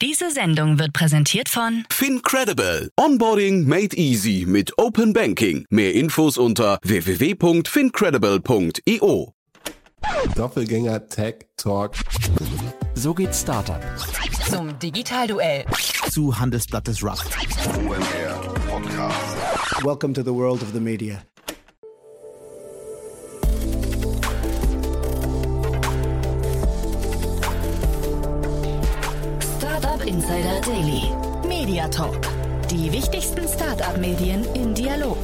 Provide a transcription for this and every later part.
Diese Sendung wird präsentiert von FinCredible. Onboarding made easy mit Open Banking. Mehr Infos unter www.fincredible.io. Doppelgänger Tech Talk. So geht Startup. zum Digitalduell. Zu Handelsblatt des Rough. Welcome to the world of the media. Startup Insider Daily. Media Talk. Die wichtigsten Startup-Medien im Dialog.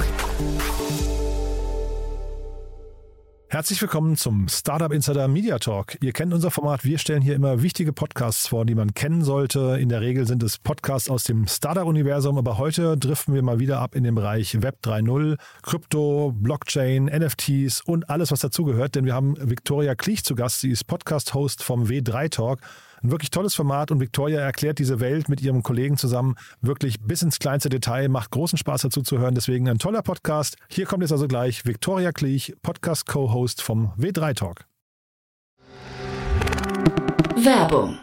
Herzlich willkommen zum Startup Insider Media Talk. Ihr kennt unser Format. Wir stellen hier immer wichtige Podcasts vor, die man kennen sollte. In der Regel sind es Podcasts aus dem Startup-Universum, aber heute driften wir mal wieder ab in den Bereich Web 3.0, Krypto, Blockchain, NFTs und alles, was dazugehört. Denn wir haben Viktoria Klich zu Gast. Sie ist Podcast-Host vom W3 Talk. Ein wirklich tolles Format und Viktoria erklärt diese Welt mit ihrem Kollegen zusammen wirklich bis ins kleinste Detail. Macht großen Spaß dazu zu hören, deswegen ein toller Podcast. Hier kommt jetzt also gleich Viktoria Klich, Podcast-Co-Host vom W3 Talk. Werbung.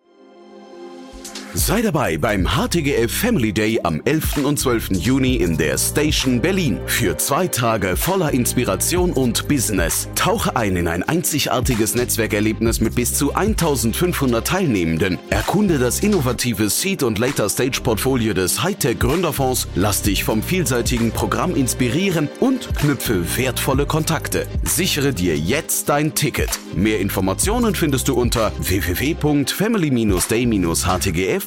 Sei dabei beim HTGF Family Day am 11. und 12. Juni in der Station Berlin. Für 2 Tage voller Inspiration und Business. Tauche ein in ein einzigartiges Netzwerkerlebnis mit bis zu 1500 Teilnehmenden. Erkunde das innovative Seed- und Later-Stage-Portfolio des Hightech-Gründerfonds. Lass dich vom vielseitigen Programm inspirieren und knüpfe wertvolle Kontakte. Sichere dir jetzt dein Ticket. Mehr Informationen findest du unter www.family-day-htgf.de.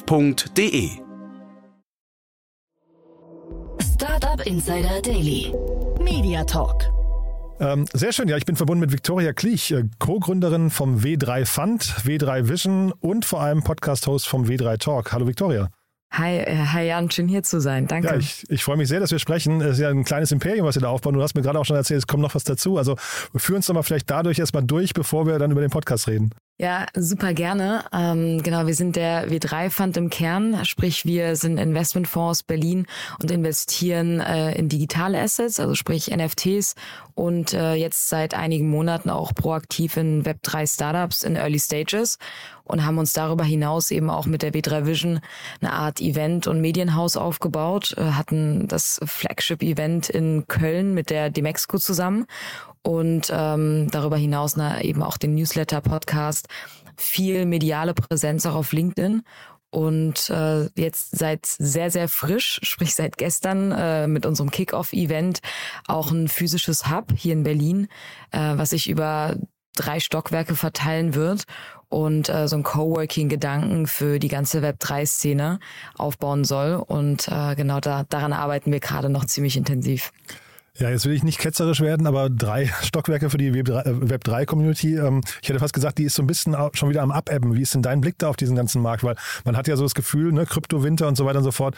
Startup Insider Daily. Media Talk. Sehr schön, ja, ich bin verbunden mit Viktoria Klich, Co-Gründerin vom W3 Fund, W3 Vision und vor allem Podcast-Host vom W3 Talk. Hallo Viktoria. Hi Jan, schön hier zu sein, danke. Ja, ich freue mich sehr, dass wir sprechen. Es ist ja ein kleines Imperium, was wir da aufbauen. Du hast mir gerade auch schon erzählt, es kommt noch was dazu. Also führ uns doch mal vielleicht dadurch erstmal durch, bevor wir dann über den Podcast reden. Ja, super gerne. Genau, wir sind der W3 Fund im Kern, sprich wir sind Investmentfonds Berlin und investieren in digitale Assets, also sprich NFTs und jetzt seit einigen Monaten auch proaktiv in Web3 Startups in Early Stages und haben uns darüber hinaus eben auch mit der W3 Vision eine Art Event- und Medienhaus aufgebaut, hatten das Flagship-Event in Köln mit der Demexco zusammen und darüber hinaus eben auch den Newsletter-Podcast, viel mediale Präsenz auch auf LinkedIn und jetzt seit sehr, sehr frisch, sprich seit gestern mit unserem Kick-Off-Event auch ein physisches Hub hier in Berlin, was sich über 3 Stockwerke verteilen wird und so ein Coworking-Gedanken für die ganze Web3-Szene aufbauen soll und genau daran arbeiten wir gerade noch ziemlich intensiv. Ja, jetzt will ich nicht ketzerisch werden, aber 3 Stockwerke für die Web3-Community. Ich hätte fast gesagt, die ist so ein bisschen schon wieder am Abebben. Wie ist denn dein Blick da auf diesen ganzen Markt? Weil man hat ja so das Gefühl, ne, Kryptowinter und so weiter und so fort,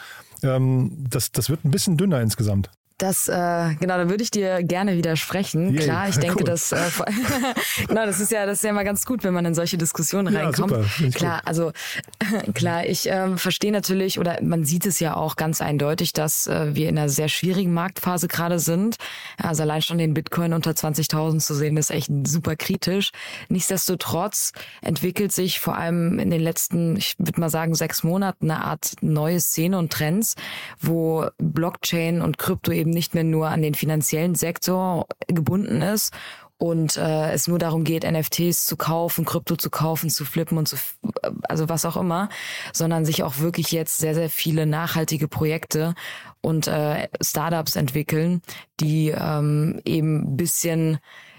das wird ein bisschen dünner insgesamt. Genau, da würde ich dir gerne widersprechen. Yay, klar, ich denke, cool. das genau, das ist ja immer ganz gut, wenn man in solche Diskussionen reinkommt. Super, klar, gut. also klar, ich verstehe natürlich oder man sieht es ja auch ganz eindeutig, dass wir in einer sehr schwierigen Marktphase gerade sind. Also allein schon den Bitcoin unter 20.000 zu sehen, ist echt super kritisch. Nichtsdestotrotz entwickelt sich vor allem in den letzten, ich würde mal sagen, 6 Monaten eine Art neue Szene und Trends, wo Blockchain und Krypto eben nicht mehr nur an den finanziellen Sektor gebunden ist und es nur darum geht, NFTs zu kaufen, Krypto zu kaufen, zu flippen und also was auch immer, sondern sich auch wirklich jetzt sehr, sehr viele nachhaltige Projekte und Startups entwickeln, die eben ein bisschen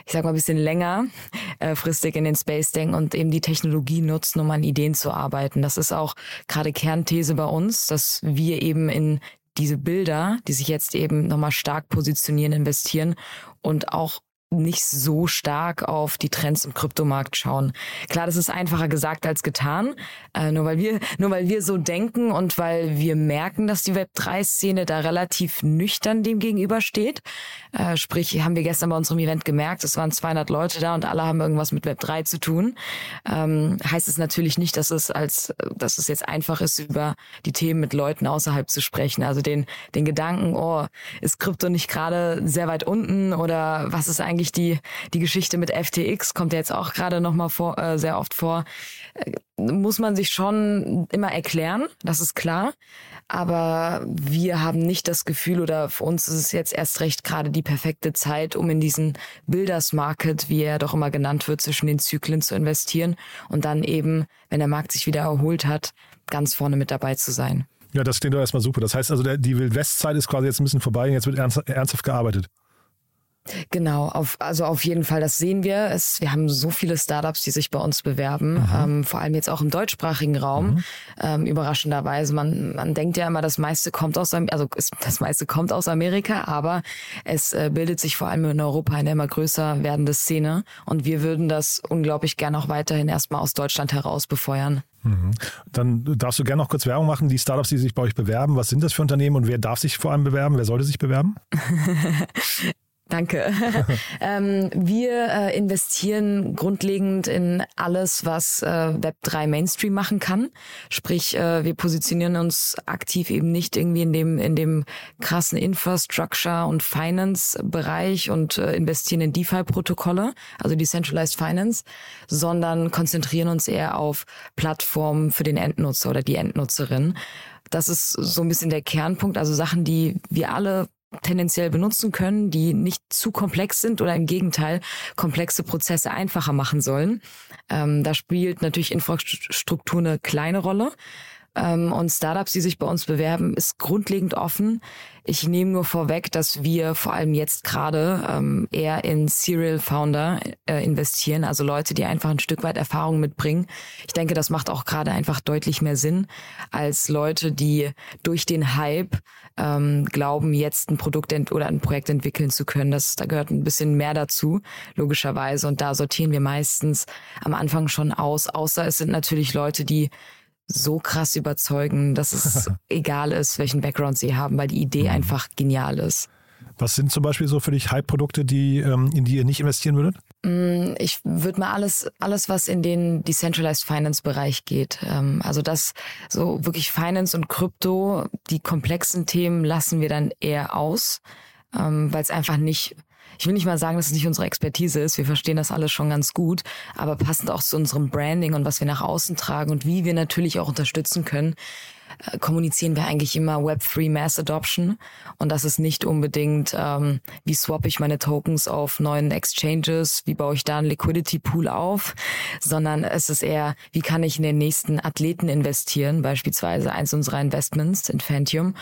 länger fristig in den Space denken und eben die Technologie nutzen, um an Ideen zu arbeiten. Das ist auch gerade Kernthese bei uns, dass wir eben in diese Bilder, die sich jetzt eben nochmal stark positionieren, investieren und auch nicht so stark auf die Trends im Kryptomarkt schauen. Klar, das ist einfacher gesagt als getan, nur weil wir so denken und weil wir merken, dass die Web3-Szene da relativ nüchtern dem gegenübersteht. Sprich, haben wir gestern bei unserem Event gemerkt, es waren 200 Leute da und alle haben irgendwas mit Web3 zu tun. Heißt es natürlich nicht, dass es jetzt einfach ist, über die Themen mit Leuten außerhalb zu sprechen. Also den Gedanken, ist Krypto nicht gerade sehr weit unten oder was ist eigentlich eigentlich die Geschichte mit FTX, kommt ja jetzt auch gerade nochmal sehr oft vor, muss man sich schon immer erklären, das ist klar. Aber wir haben nicht das Gefühl, oder für uns ist es jetzt erst recht gerade die perfekte Zeit, um in diesen Builders Market, wie er doch immer genannt wird, zwischen den Zyklen zu investieren und dann eben, wenn der Markt sich wieder erholt hat, ganz vorne mit dabei zu sein. Ja, das klingt doch erstmal super. Das heißt also, die Wildwest-Zeit ist quasi jetzt ein bisschen vorbei und jetzt wird ernsthaft gearbeitet. Genau, auf jeden Fall, das sehen wir. Wir haben so viele Startups, die sich bei uns bewerben, vor allem jetzt auch im deutschsprachigen Raum. Überraschenderweise, man denkt ja immer, das meiste kommt aus Amerika, aber es bildet sich vor allem in Europa eine immer größer werdende Szene und wir würden das unglaublich gerne auch weiterhin erstmal aus Deutschland heraus befeuern. Dann darfst du gerne noch kurz Werbung machen. Die Startups, die sich bei euch bewerben, was sind das für Unternehmen und wer darf sich vor allem bewerben? Wer sollte sich bewerben? Danke. Wir investieren grundlegend in alles, was Web3 Mainstream machen kann. Sprich, wir positionieren uns aktiv eben nicht irgendwie in dem krassen Infrastructure- und Finance-Bereich und investieren in DeFi-Protokolle, also Decentralized Finance, sondern konzentrieren uns eher auf Plattformen für den Endnutzer oder die Endnutzerin. Das ist so ein bisschen der Kernpunkt, also Sachen, die wir alle tendenziell benutzen können, die nicht zu komplex sind oder im Gegenteil komplexe Prozesse einfacher machen sollen. Da spielt natürlich Infrastruktur eine kleine Rolle. Und Startups, die sich bei uns bewerben, ist grundlegend offen. Ich nehme nur vorweg, dass wir vor allem jetzt gerade eher in Serial Founder investieren, also Leute, die einfach ein Stück weit Erfahrung mitbringen. Ich denke, das macht auch gerade einfach deutlich mehr Sinn als Leute, die durch den Hype glauben, jetzt ein Produkt oder ein Projekt entwickeln zu können. Da gehört ein bisschen mehr dazu, logischerweise. Und da sortieren wir meistens am Anfang schon aus, außer es sind natürlich Leute, die so krass überzeugen, dass es egal ist, welchen Background sie haben, weil die Idee einfach genial ist. Was sind zum Beispiel so für dich Hype-Produkte, in die ihr nicht investieren würdet? Ich würde mal alles, was in den Decentralized Finance-Bereich geht. Also das so wirklich Finance und Krypto, die komplexen Themen lassen wir dann eher aus, weil es einfach nicht... Ich will nicht mal sagen, dass es nicht unsere Expertise ist. Wir verstehen das alles schon ganz gut. Aber passend auch zu unserem Branding und was wir nach außen tragen und wie wir natürlich auch unterstützen können, kommunizieren wir eigentlich immer Web3 Mass Adoption. Und das ist nicht unbedingt, wie swappe ich meine Tokens auf neuen Exchanges, wie baue ich da einen Liquidity Pool auf, sondern es ist eher, wie kann ich in den nächsten Athleten investieren, beispielsweise eins unserer Investments in Phantom.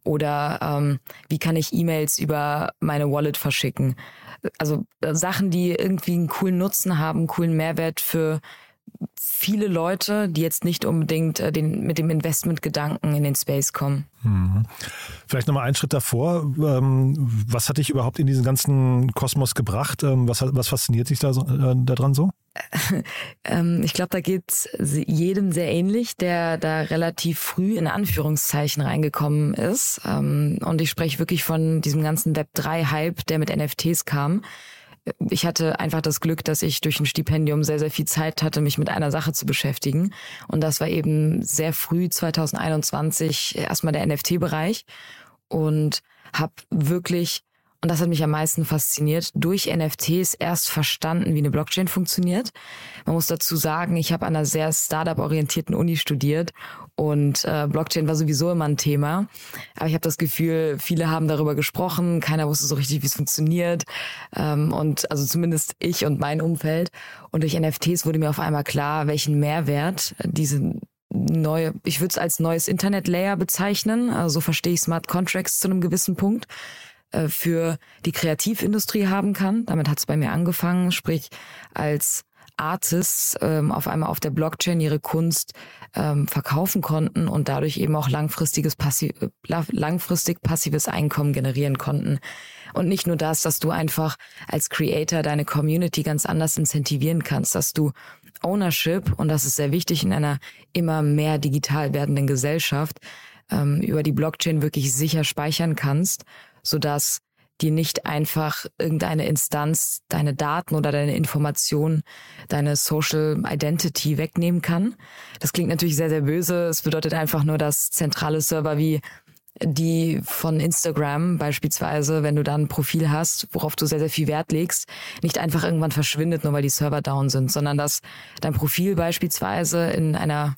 Oder wie kann ich E-Mails über meine Wallet verschicken? Also Sachen, die irgendwie einen coolen Nutzen haben, einen coolen Mehrwert für viele Leute, die jetzt nicht unbedingt mit dem Investmentgedanken in den Space kommen. Vielleicht nochmal einen Schritt davor. Was hat dich überhaupt in diesen ganzen Kosmos gebracht? Was fasziniert dich daran so? Ich glaube, da geht's jedem sehr ähnlich, der da relativ früh in Anführungszeichen reingekommen ist. Und ich spreche wirklich von diesem ganzen Web3-Hype, der mit NFTs kam. Ich hatte einfach das Glück, dass ich durch ein Stipendium sehr, sehr viel Zeit hatte, mich mit einer Sache zu beschäftigen. Und das war eben sehr früh, 2021, erstmal der NFT-Bereich. Und habe wirklich, und das hat mich am meisten fasziniert, durch NFTs erst verstanden, wie eine Blockchain funktioniert. Man muss dazu sagen, ich habe an einer sehr Startup-orientierten Uni studiert und Blockchain war sowieso immer ein Thema. Aber ich habe das Gefühl, viele haben darüber gesprochen, keiner wusste so richtig, wie es funktioniert. Und also zumindest ich und mein Umfeld. Und durch NFTs wurde mir auf einmal klar, welchen Mehrwert diese neue, ich würde es als neues Internet-Layer bezeichnen, also so verstehe ich Smart Contracts zu einem gewissen Punkt, für die Kreativindustrie haben kann. Damit hat es bei mir angefangen, sprich als Artists auf einmal auf der Blockchain ihre Kunst verkaufen konnten und dadurch eben auch langfristig passives Einkommen generieren konnten. Und nicht nur das, dass du einfach als Creator deine Community ganz anders incentivieren kannst, dass du Ownership, und das ist sehr wichtig in einer immer mehr digital werdenden Gesellschaft, über die Blockchain wirklich sicher speichern kannst, sodass dir nicht einfach irgendeine Instanz deine Daten oder deine Informationen, deine Social Identity wegnehmen kann. Das klingt natürlich sehr, sehr böse. Es bedeutet einfach nur, dass zentrale Server wie die von Instagram beispielsweise, wenn du da ein Profil hast, worauf du sehr, sehr viel Wert legst, nicht einfach irgendwann verschwindet, nur weil die Server down sind, sondern dass dein Profil beispielsweise in einer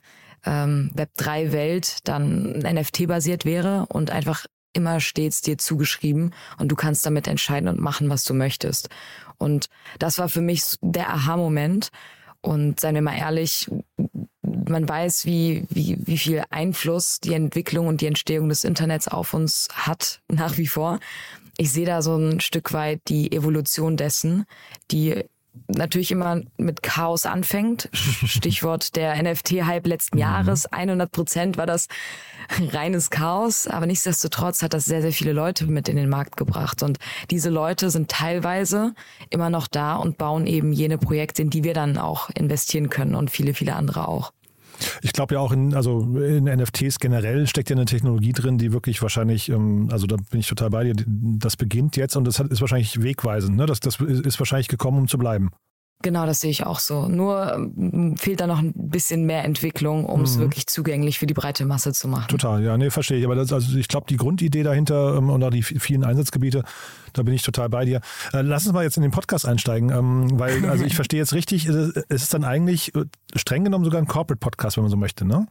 Web3-Welt dann NFT-basiert wäre und einfach immer stets dir zugeschrieben und du kannst damit entscheiden und machen, was du möchtest. Und das war für mich der Aha-Moment. Und seien wir mal ehrlich, man weiß, wie viel Einfluss die Entwicklung und die Entstehung des Internets auf uns hat, nach wie vor. Ich sehe da so ein Stück weit die Evolution dessen, die natürlich immer mit Chaos anfängt. Stichwort der NFT-Hype letzten Jahres. 100% war das reines Chaos. Aber nichtsdestotrotz hat das sehr, sehr viele Leute mit in den Markt gebracht. Und diese Leute sind teilweise immer noch da und bauen eben jene Projekte, in die wir dann auch investieren können und viele, viele andere auch. Ich glaube ja auch in NFTs generell steckt ja eine Technologie drin, die wirklich wahrscheinlich, also da bin ich total bei dir, das beginnt jetzt und das ist wahrscheinlich wegweisend, ne? Das ist wahrscheinlich gekommen, um zu bleiben. Genau, das sehe ich auch so. Nur fehlt da noch ein bisschen mehr Entwicklung, um es wirklich zugänglich für die breite Masse zu machen. Total, ja, nee, verstehe ich. Aber also ich glaube, die Grundidee dahinter und auch die vielen Einsatzgebiete, da bin ich total bei dir. Lass uns mal jetzt in den Podcast einsteigen, weil also ich verstehe jetzt richtig, es ist dann eigentlich streng genommen sogar ein Corporate-Podcast, wenn man so möchte, ne?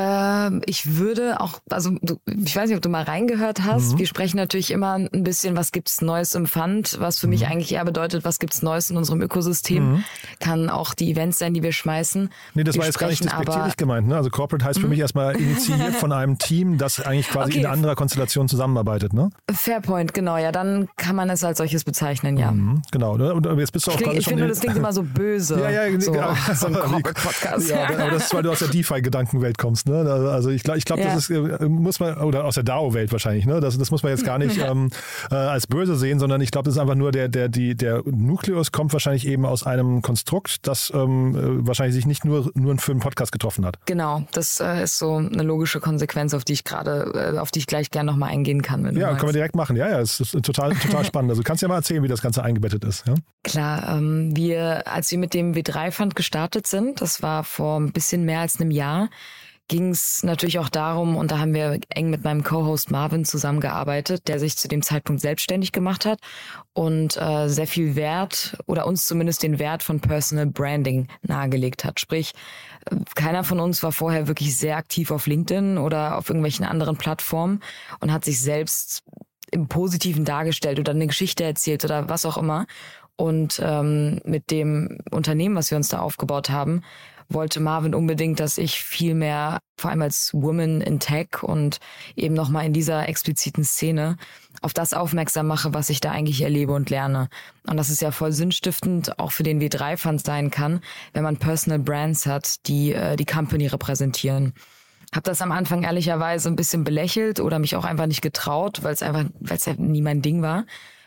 Ich würde auch, also ich weiß nicht, ob du mal reingehört hast. Wir sprechen natürlich immer ein bisschen, was gibt's Neues im Fund, was für mich eigentlich eher bedeutet, was gibt's Neues in unserem Ökosystem. Kann auch die Events sein, die wir schmeißen. Nee, das war jetzt gar nicht despektierlich gemeint, ne? Also Corporate heißt für mich erstmal initiiert von einem Team, das eigentlich quasi in anderer Konstellation zusammenarbeitet, ne? Fairpoint, genau, ja, dann kann man es als solches bezeichnen, ja. Genau, ne? Und jetzt bist du auch gerade schon... Ich finde, das klingt immer so böse. Ja, so ein Corporate-Podcast. Ja, aber das ist, weil du aus der DeFi-Gedankenwelt kommst. Ne? Also ich glaube, ja. Das ist, muss man, oder aus der DAO-Welt wahrscheinlich, ne? Das muss man jetzt gar nicht als böse sehen, sondern ich glaube, das ist einfach nur der Nukleus kommt wahrscheinlich eben aus einem Konstrukt, das wahrscheinlich sich nicht nur für einen Podcast getroffen hat. Genau, das ist so eine logische Konsequenz, auf die ich gleich gerne nochmal eingehen kann. Wenn du können wir direkt machen. Ja, es ist total spannend. Also kannst du ja mal erzählen, wie das Ganze eingebettet ist. Ja? Klar, als wir mit dem W3-Fund gestartet sind, das war vor ein bisschen mehr als einem Jahr, ging es natürlich auch darum, und da haben wir eng mit meinem Co-Host Marvin zusammengearbeitet, der sich zu dem Zeitpunkt selbstständig gemacht hat und sehr viel Wert oder uns zumindest den Wert von Personal Branding nahegelegt hat. Sprich, keiner von uns war vorher wirklich sehr aktiv auf LinkedIn oder auf irgendwelchen anderen Plattformen und hat sich selbst im Positiven dargestellt oder eine Geschichte erzählt oder was auch immer. Und mit dem Unternehmen, was wir uns da aufgebaut haben, wollte Marvin unbedingt, dass ich viel mehr, vor allem als Woman in Tech und eben nochmal in dieser expliziten Szene, auf das aufmerksam mache, was ich da eigentlich erlebe und lerne. Und das ist ja voll sinnstiftend auch für den W3-Fund sein kann, wenn man Personal Brands hat, die die Company repräsentieren. Habe das am Anfang ehrlicherweise ein bisschen belächelt oder mich auch einfach nicht getraut, weil es ja nie mein Ding war.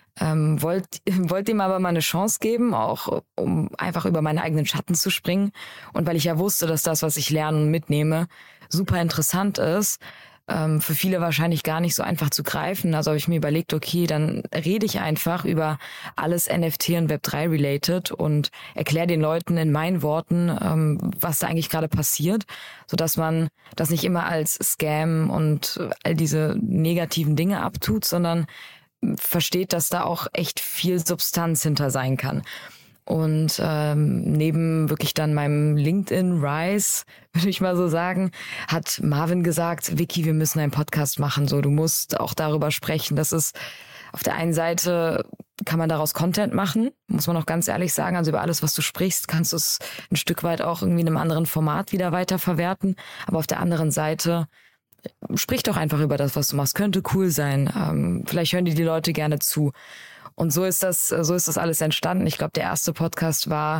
Wollte ihm aber mal eine Chance geben, auch um einfach über meine eigenen Schatten zu springen. Und weil ich ja wusste, dass das, was ich lerne und mitnehme, super interessant ist, für viele wahrscheinlich gar nicht so einfach zu greifen. Also habe ich mir überlegt, okay, dann rede ich einfach über alles NFT und Web3 related und erkläre den Leuten in meinen Worten, was da eigentlich gerade passiert, sodass man das nicht immer als Scam und all diese negativen Dinge abtut, sondern versteht, dass da auch echt viel Substanz hinter sein kann. Und neben wirklich dann meinem LinkedIn-Rise, würde ich mal so sagen, hat Marvin gesagt, Vicky, wir müssen einen Podcast machen. So, du musst auch darüber sprechen. Das ist auf der einen Seite, kann man daraus Content machen, muss man auch ganz ehrlich sagen. Also über alles, was du sprichst, kannst du es ein Stück weit auch irgendwie in einem anderen Format wieder weiterverwerten. Aber auf der anderen Seite, sprich doch einfach über das, was du machst. Könnte cool sein. Vielleicht hören dir die Leute gerne zu. Und so ist das alles entstanden. Ich glaube, der erste Podcast war,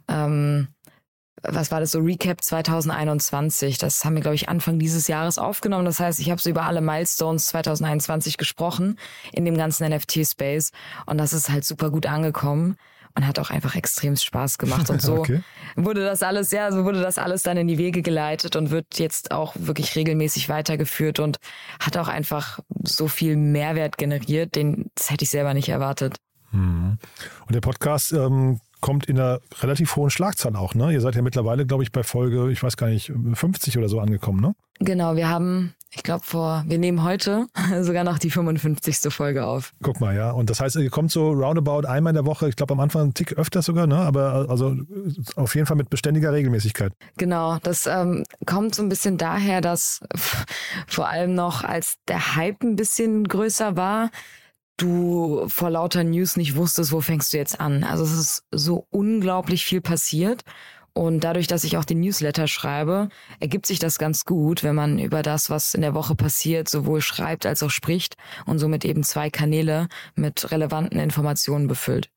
was war das, so Recap 2021. Das haben wir, glaube ich, Anfang dieses Jahres aufgenommen. Das heißt, ich habe so über alle Milestones 2021 gesprochen in dem ganzen NFT-Space. Und das ist halt super gut angekommen. Und hat auch einfach extrem Spaß gemacht. Und so wurde das alles dann in die Wege geleitet und wird jetzt auch wirklich regelmäßig weitergeführt und hat auch einfach so viel Mehrwert generiert, das hätte ich selber nicht erwartet. Und der Podcast kommt in einer relativ hohen Schlagzahl auch, ne? Ihr seid ja mittlerweile, glaube ich, bei Folge, ich weiß gar nicht, 50 oder so angekommen, ne? Genau, wir haben Ich glaube, wir nehmen heute sogar noch die 55. Folge auf. Guck mal, ja. Und das heißt, ihr kommt so roundabout einmal in der Woche, ich glaube am Anfang einen Tick öfter sogar, ne? Aber also auf jeden Fall mit beständiger Regelmäßigkeit. Genau, das kommt so ein bisschen daher, dass vor allem noch, als der Hype ein bisschen größer war, du vor lauter News nicht wusstest, wo fängst du jetzt an. Also es ist so unglaublich viel passiert. Und dadurch, dass ich auch den Newsletter schreibe, ergibt sich das ganz gut, wenn man über das, was in der Woche passiert, sowohl schreibt als auch spricht und somit eben 2 Kanäle mit relevanten Informationen befüllt.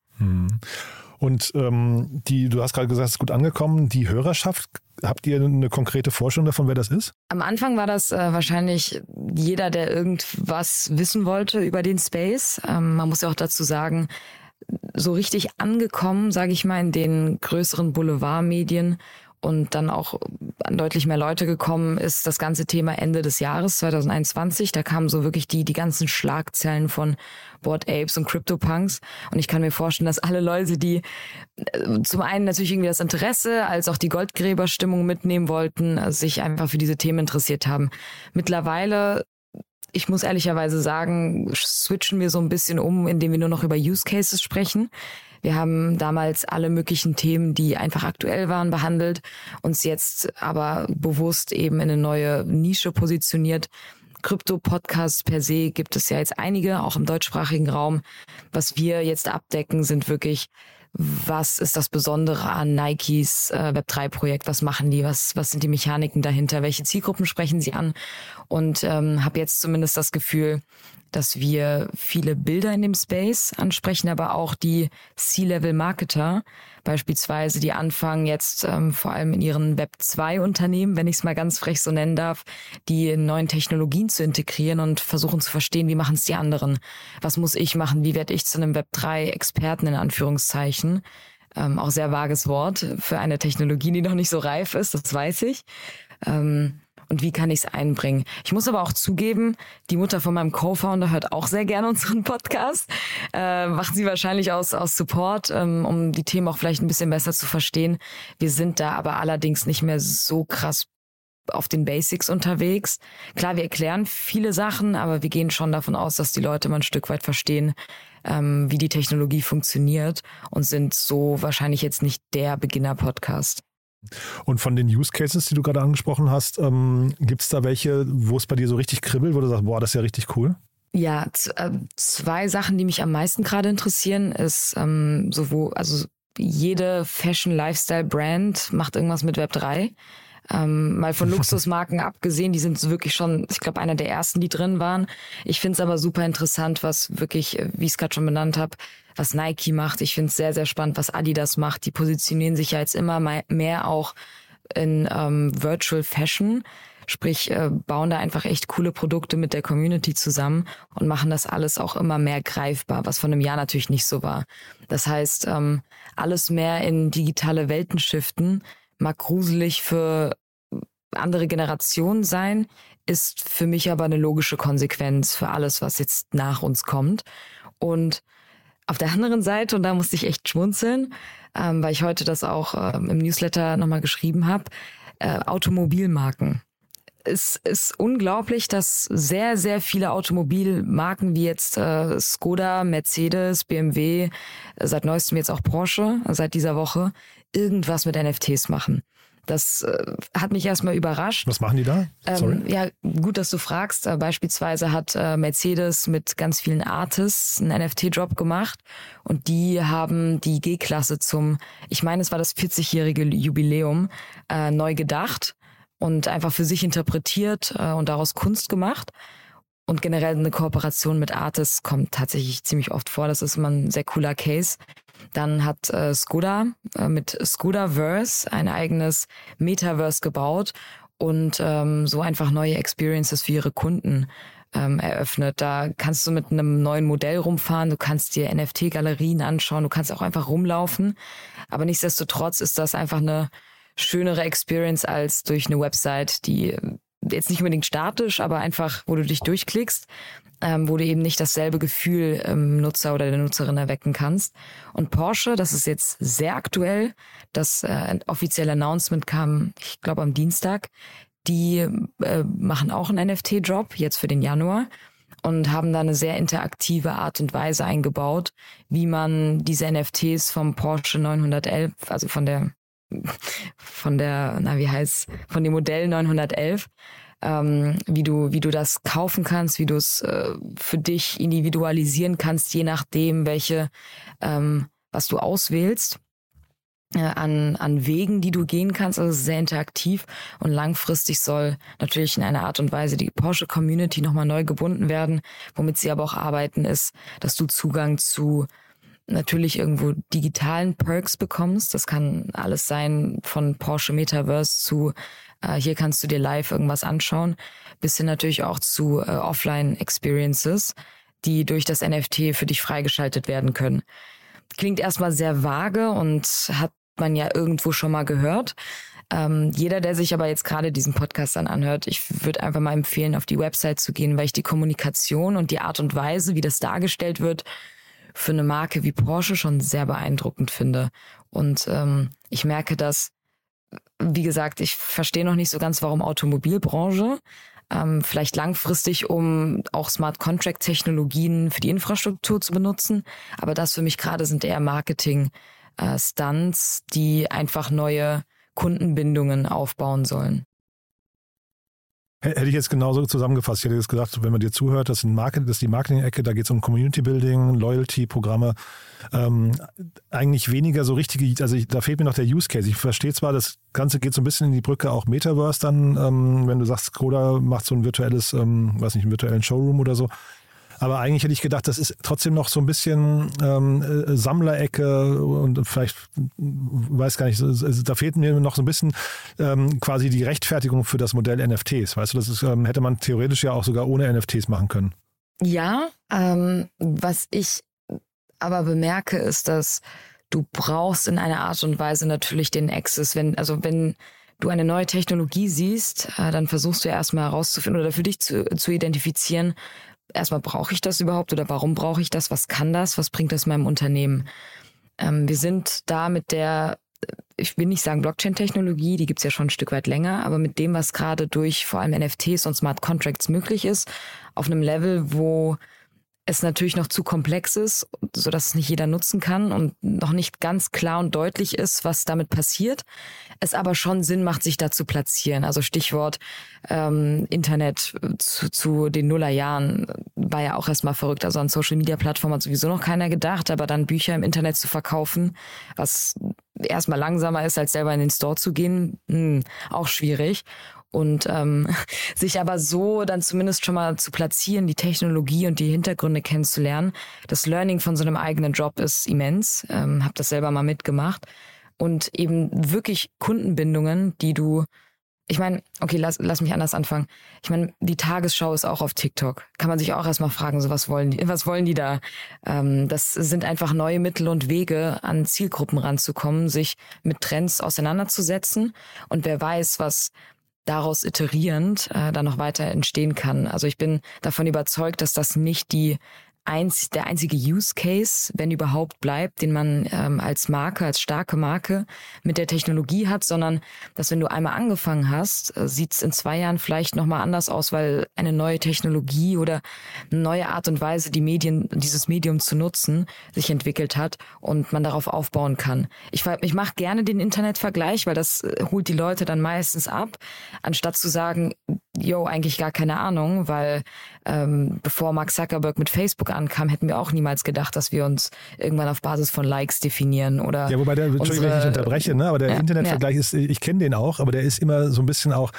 Und du hast gerade gesagt, es ist gut angekommen. Die Hörerschaft, habt ihr eine konkrete Vorstellung davon, wer das ist? Am Anfang war das wahrscheinlich jeder, der irgendwas wissen wollte über den Space. Man muss ja auch dazu sagen, so richtig angekommen, sage ich mal, in den größeren Boulevardmedien und dann auch an deutlich mehr Leute gekommen ist das ganze Thema Ende des Jahres 2021. Da kamen so wirklich die ganzen Schlagzeilen von Bored Apes und CryptoPunks. Und ich kann mir vorstellen, dass alle Leute, die zum einen natürlich irgendwie das Interesse als auch die Goldgräberstimmung mitnehmen wollten, sich einfach für diese Themen interessiert haben. Mittlerweile, ich muss ehrlicherweise sagen, switchen wir so ein bisschen um, indem wir nur noch über Use Cases sprechen. Wir haben damals alle möglichen Themen, die einfach aktuell waren, behandelt, uns jetzt aber bewusst eben in eine neue Nische positioniert. Krypto-Podcasts per se gibt es ja jetzt einige, auch im deutschsprachigen Raum. Was wir jetzt abdecken, sind wirklich, was ist das Besondere an Nikes Web3-Projekt? Was machen die? Was sind die Mechaniken dahinter? Welche Zielgruppen sprechen sie an? Und habe jetzt zumindest das Gefühl, dass wir viele Bilder in dem Space ansprechen, aber auch die C-Level-Marketer, beispielsweise, die anfangen jetzt vor allem in ihren Web2-Unternehmen, wenn ich es mal ganz frech so nennen darf, die neuen Technologien zu integrieren und versuchen zu verstehen, wie machen es die anderen? Was muss ich machen? Wie werde ich zu einem Web3-Experten in Anführungszeichen? Auch sehr vages Wort für eine Technologie, die noch nicht so reif ist, das weiß ich. Und wie kann ich es einbringen? Ich muss aber auch zugeben, die Mutter von meinem Co-Founder hört auch sehr gerne unseren Podcast. Macht sie wahrscheinlich aus Support, um die Themen auch vielleicht ein bisschen besser zu verstehen. Wir sind da aber allerdings nicht mehr so krass auf den Basics unterwegs. Klar, wir erklären viele Sachen, aber wir gehen schon davon aus, dass die Leute mal ein Stück weit verstehen, wie die Technologie funktioniert und sind so wahrscheinlich jetzt nicht der Beginner-Podcast. Und von den Use Cases, die du gerade angesprochen hast, gibt es da welche, wo es bei dir so richtig kribbelt, wo du sagst, boah, das ist ja richtig cool? Ja, 2 Sachen, die mich am meisten gerade interessieren, ist also jede Fashion-Lifestyle-Brand macht irgendwas mit Web3. Mal von Luxusmarken abgesehen, die sind wirklich schon, ich glaube, einer der ersten, die drin waren. Ich finde es aber super interessant, was wirklich, wie ich es gerade schon benannt habe, was Nike macht. Ich finde es sehr, sehr spannend, was Adidas macht. Die positionieren sich ja jetzt immer mehr auch in Virtual Fashion. Sprich, bauen da einfach echt coole Produkte mit der Community zusammen und machen das alles auch immer mehr greifbar, was vor einem Jahr natürlich nicht so war. Das heißt, alles mehr in digitale Welten shiften, mag gruselig für andere Generationen sein, ist für mich aber eine logische Konsequenz für alles, was jetzt nach uns kommt. Und auf der anderen Seite, und da musste ich echt schmunzeln, weil ich heute das auch im Newsletter nochmal geschrieben habe, Automobilmarken. Es ist unglaublich, dass sehr, sehr viele Automobilmarken wie jetzt Skoda, Mercedes, BMW, seit neuestem jetzt auch Porsche, seit dieser Woche, irgendwas mit NFTs machen. Das hat mich erstmal überrascht. Was machen die da? Sorry. Ja, gut, dass du fragst. Beispielsweise hat Mercedes mit ganz vielen Artists einen NFT-Drop gemacht und die haben die G-Klasse ich meine, es war das 40-jährige Jubiläum, neu gedacht und einfach für sich interpretiert und daraus Kunst gemacht. Und generell eine Kooperation mit Artists kommt tatsächlich ziemlich oft vor. Das ist immer ein sehr cooler Case. Dann hat Skoda mit Skodaverse ein eigenes Metaverse gebaut und so einfach neue Experiences für ihre Kunden eröffnet. Da kannst du mit einem neuen Modell rumfahren, du kannst dir NFT-Galerien anschauen, du kannst auch einfach rumlaufen. Aber nichtsdestotrotz ist das einfach eine schönere Experience als durch eine Website, die jetzt nicht unbedingt statisch, aber einfach, wo du dich durchklickst, wo du eben nicht dasselbe Gefühl im Nutzer oder der Nutzerin erwecken kannst. Und Porsche, das ist jetzt sehr aktuell, das offizielle Announcement kam, ich glaube am Dienstag, die machen auch einen NFT-Drop jetzt für den Januar und haben da eine sehr interaktive Art und Weise eingebaut, wie man diese NFTs vom Porsche 911, also von dem Modell 911, wie du das kaufen kannst, wie du es für dich individualisieren kannst, je nachdem, was du auswählst. An Wegen, die du gehen kannst. Also sehr interaktiv und langfristig soll natürlich in einer Art und Weise die Porsche-Community nochmal neu gebunden werden. Womit sie aber auch arbeiten, ist, dass du Zugang zu natürlich irgendwo digitalen Perks bekommst. Das kann alles sein von Porsche Metaverse zu hier kannst du dir live irgendwas anschauen, bis hin natürlich auch zu Offline-Experiences, die durch das NFT für dich freigeschaltet werden können. Klingt erstmal sehr vage und hat man ja irgendwo schon mal gehört. Jeder, der sich aber jetzt gerade diesen Podcast dann anhört, ich würde einfach mal empfehlen, auf die Website zu gehen, weil ich die Kommunikation und die Art und Weise, wie das dargestellt wird, für eine Marke wie Porsche schon sehr beeindruckend finde. Und ich merke, dass, wie gesagt, ich verstehe noch nicht so ganz, warum Automobilbranche. Vielleicht langfristig, um auch Smart Contract Technologien für die Infrastruktur zu benutzen. Aber das für mich gerade sind eher Marketing-Stunts, die einfach neue Kundenbindungen aufbauen sollen. Hätte ich jetzt genauso zusammengefasst. Ich hätte jetzt gesagt, wenn man dir zuhört, das ist die Marketing-Ecke, da geht es um Community-Building, Loyalty-Programme. Eigentlich weniger so richtige, also da fehlt mir noch der Use-Case. Ich verstehe zwar, das Ganze geht so ein bisschen in die Brücke auch Metaverse dann, wenn du sagst, Skoda macht so ein virtuelles, einen virtuellen Showroom oder so. Aber eigentlich hätte ich gedacht, das ist trotzdem noch so ein bisschen Sammlerecke und vielleicht, weiß gar nicht, da fehlt mir noch so ein bisschen quasi die Rechtfertigung für das Modell NFTs. Weißt du, das ist, hätte man theoretisch ja auch sogar ohne NFTs machen können. Ja, was ich aber bemerke, ist, dass du brauchst in einer Art und Weise natürlich den Access. Wenn du eine neue Technologie siehst, dann versuchst du ja erstmal herauszufinden oder für dich zu identifizieren, erstmal, brauche ich das überhaupt oder warum brauche ich das? Was kann das? Was bringt das meinem Unternehmen? Wir sind da mit der, ich will nicht sagen Blockchain-Technologie, die gibt's ja schon ein Stück weit länger, aber mit dem, was gerade durch vor allem NFTs und Smart Contracts möglich ist, auf einem Level, wo es natürlich noch zu komplex ist, sodass es nicht jeder nutzen kann und noch nicht ganz klar und deutlich ist, was damit passiert. Es aber schon Sinn macht, sich da zu platzieren. Also Stichwort Internet zu den Nullerjahren war ja auch erstmal verrückt. Also an Social-Media-Plattformen hat sowieso noch keiner gedacht, aber dann Bücher im Internet zu verkaufen, was erstmal langsamer ist, als selber in den Store zu gehen, auch schwierig. Und sich aber so dann zumindest schon mal zu platzieren, die Technologie und die Hintergründe kennenzulernen. Das Learning von so einem eigenen Job ist immens. Hab das selber mal mitgemacht. Und eben wirklich Kundenbindungen, die du, ich meine, okay, lass mich anders anfangen. Ich meine, die Tagesschau ist auch auf TikTok. Kann man sich auch erstmal fragen, so was wollen die da? Das sind einfach neue Mittel und Wege, an Zielgruppen ranzukommen, sich mit Trends auseinanderzusetzen. Und wer weiß, was daraus iterierend dann noch weiter entstehen kann. Also ich bin davon überzeugt, dass das nicht der einzige Use Case, wenn überhaupt, bleibt, den man als Marke, als starke Marke mit der Technologie hat, sondern dass, wenn du einmal angefangen hast, sieht es in 2 Jahren vielleicht nochmal anders aus, weil eine neue Technologie oder eine neue Art und Weise, dieses Medium zu nutzen, sich entwickelt hat und man darauf aufbauen kann. Ich mache gerne den Internetvergleich, weil das holt die Leute dann meistens ab, anstatt zu sagen, eigentlich gar keine Ahnung, weil bevor Mark Zuckerberg mit Facebook ankam, hätten wir auch niemals gedacht, dass wir uns irgendwann auf Basis von Likes definieren oder. Ja, wobei Entschuldigung, wenn ich unterbreche, ne? Aber der Internetvergleich ist, ich kenne den auch, aber der ist immer so ein bisschen auch,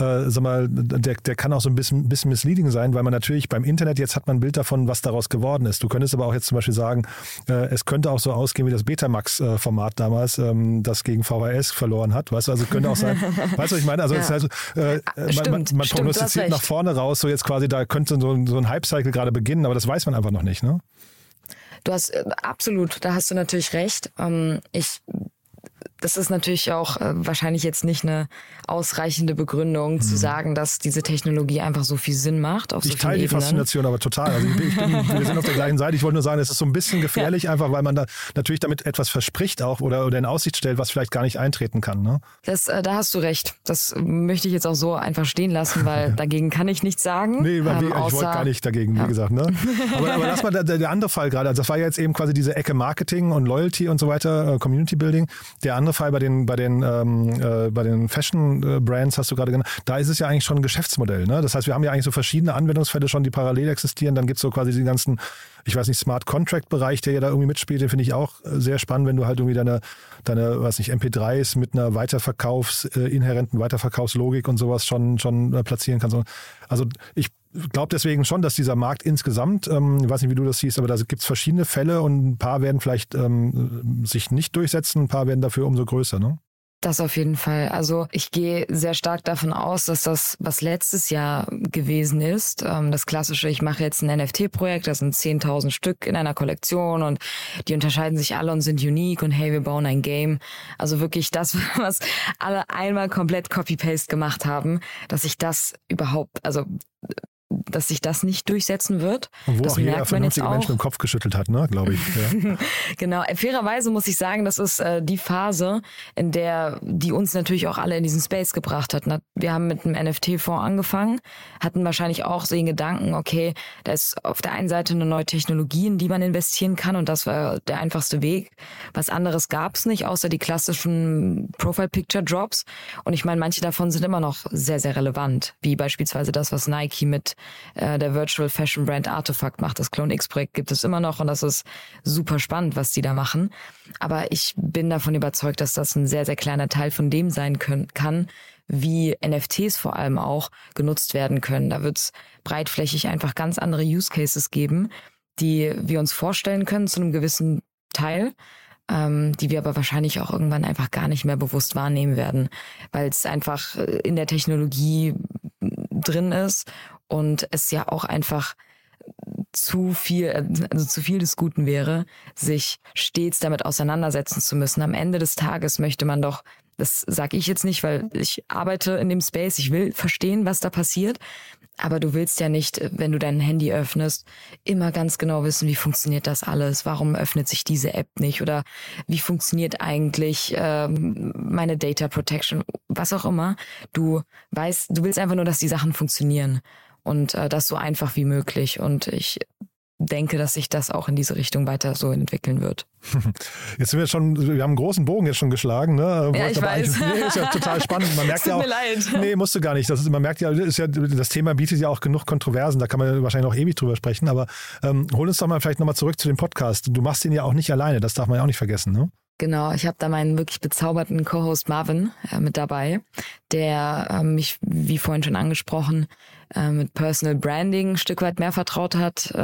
der kann auch so ein bisschen misleading sein, weil man natürlich beim Internet, jetzt hat man ein Bild davon, was daraus geworden ist. Du könntest aber auch jetzt zum Beispiel sagen, es könnte auch so ausgehen wie das Betamax-Format damals, das gegen VHS verloren hat. Weißt du, also könnte auch sein, weißt du, was ich meine? Also es ist halt, man prognostiziert nach vorne raus, so jetzt quasi, da könnte so ein Hype-Cycle gerade beginnen, aber das weiß man einfach noch nicht, ne? Du hast absolut, da hast du natürlich recht. Das ist natürlich auch wahrscheinlich jetzt nicht eine ausreichende Begründung zu sagen, dass diese Technologie einfach so viel Sinn macht. Auf so ich teile die Faszination aber total. Also wir sind auf der gleichen Seite. Ich wollte nur sagen, es ist so ein bisschen gefährlich, einfach weil man da natürlich damit etwas verspricht auch oder in Aussicht stellt, was vielleicht gar nicht eintreten kann. Ne? Da hast du recht. Das möchte ich jetzt auch so einfach stehen lassen, weil dagegen kann ich nichts sagen. Nee, ich wollte gar nicht dagegen, wie gesagt. Ne? Aber lass mal der andere Fall gerade. Also das war ja jetzt eben quasi diese Ecke Marketing und Loyalty und so weiter, Community Building. Der andere Fall bei den Fashion-Brands, hast du gerade genannt, da ist es ja eigentlich schon ein Geschäftsmodell. Ne? Das heißt, wir haben ja eigentlich so verschiedene Anwendungsfälle schon, die parallel existieren. Dann gibt es so quasi den ganzen, ich weiß nicht, Smart Contract-Bereich, der ja da irgendwie mitspielt. Den finde ich auch sehr spannend, wenn du halt irgendwie deine weiß nicht, MP3s mit einer inhärenten Weiterverkaufslogik und sowas schon platzieren kannst. Also ich glaube deswegen schon, dass dieser Markt insgesamt, ich weiß nicht, wie du das siehst, aber da gibt es verschiedene Fälle und ein paar werden vielleicht sich nicht durchsetzen, ein paar werden dafür umso größer, ne? Das auf jeden Fall. Also ich gehe sehr stark davon aus, dass das, was letztes Jahr gewesen ist, das klassische, ich mache jetzt ein NFT-Projekt, das sind 10.000 Stück in einer Kollektion und die unterscheiden sich alle und sind unique und hey, wir bauen ein Game. Also wirklich das, was alle einmal komplett Copy-Paste gemacht haben, dass sich das nicht durchsetzen wird. Und wo das auch jeder vernünftige Mensch mit dem Kopf geschüttelt hat, ne, glaube ich. Ja. Genau. Fairerweise muss ich sagen, das ist die Phase, die uns natürlich auch alle in diesen Space gebracht hat. Wir haben mit einem NFT-Fonds angefangen, hatten wahrscheinlich auch so den Gedanken, okay, da ist auf der einen Seite eine neue Technologie, in die man investieren kann und das war der einfachste Weg. Was anderes gab es nicht, außer die klassischen Profile-Picture-Drops. Und ich meine, manche davon sind immer noch sehr, sehr relevant, wie beispielsweise das, was Nike mit der Virtual Fashion Brand Artefakt macht. Das Clone X-Projekt gibt es immer noch und das ist super spannend, was die da machen. Aber ich bin davon überzeugt, dass das ein sehr, sehr kleiner Teil von dem sein kann, wie NFTs vor allem auch genutzt werden können. Da wird es breitflächig einfach ganz andere Use Cases geben, die wir uns vorstellen können zu einem gewissen Teil, die wir aber wahrscheinlich auch irgendwann einfach gar nicht mehr bewusst wahrnehmen werden, weil es einfach in der Technologie drin ist und es ja auch einfach zu viel des Guten wäre, sich stets damit auseinandersetzen zu müssen. Am Ende des Tages möchte man doch, das sage ich jetzt nicht, weil ich arbeite in dem Space, ich will verstehen, was da passiert, aber du willst ja nicht, wenn du dein Handy öffnest, immer ganz genau wissen, wie funktioniert das alles, warum öffnet sich diese App nicht oder wie funktioniert eigentlich meine Data Protection, was auch immer. Du willst einfach nur, dass die Sachen funktionieren und das so einfach wie möglich und ich denke, dass sich das auch in diese Richtung weiter so entwickeln wird. Jetzt sind wir haben einen großen Bogen jetzt schon geschlagen, ne? Ja, ich weiß. Ist ja total spannend. Man merkt ja auch, tut mir leid. Nee, musst du gar nicht. Man merkt ja, das Thema bietet ja auch genug Kontroversen, da kann man wahrscheinlich noch ewig drüber sprechen, aber hol uns doch mal vielleicht nochmal zurück zu dem Podcast. Du machst den ja auch nicht alleine, das darf man ja auch nicht vergessen, ne? Genau, ich habe da meinen wirklich bezauberten Co-Host Marvin mit dabei, der mich, wie vorhin schon angesprochen, mit Personal Branding ein Stück weit mehr vertraut hat.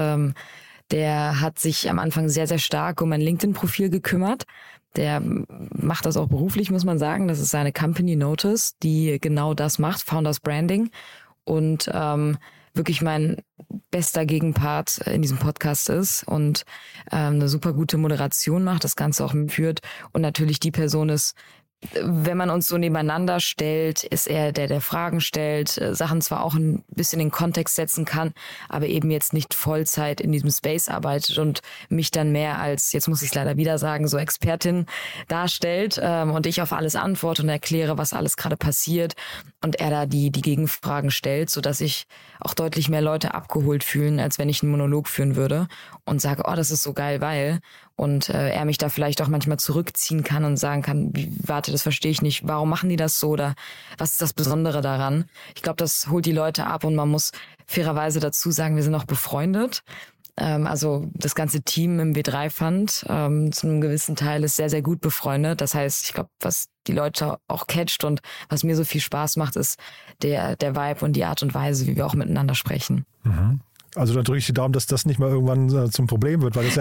Der hat sich am Anfang sehr, sehr stark um mein LinkedIn-Profil gekümmert. Der macht das auch beruflich, muss man sagen. Das ist seine Company Notice, die genau das macht, Founders Branding. Und wirklich mein bester Gegenpart in diesem Podcast ist und eine super gute Moderation macht, das Ganze auch führt und natürlich die Person ist, wenn man uns so nebeneinander stellt, ist er der Fragen stellt, Sachen zwar auch ein bisschen in den Kontext setzen kann, aber eben jetzt nicht Vollzeit in diesem Space arbeitet und mich dann mehr als, jetzt muss ich es leider wieder sagen, so Expertin darstellt und ich auf alles antworte und erkläre, was alles gerade passiert und er da die Gegenfragen stellt, sodass ich auch deutlich mehr Leute abgeholt fühlen, als wenn ich einen Monolog führen würde und sage, oh, das ist so geil, weil... Und er mich da vielleicht auch manchmal zurückziehen kann und sagen kann, warte, das verstehe ich nicht, warum machen die das so oder was ist das Besondere daran? Ich glaube, das holt die Leute ab und man muss fairerweise dazu sagen, wir sind auch befreundet. Also das ganze Team im W3-Fund zu einem gewissen Teil ist sehr, sehr gut befreundet. Das heißt, ich glaube, was die Leute auch catcht und was mir so viel Spaß macht, ist der Vibe und die Art und Weise, wie wir auch miteinander sprechen. Mhm. Also dann drücke ich die Daumen, dass das nicht mal irgendwann zum Problem wird, weil das ja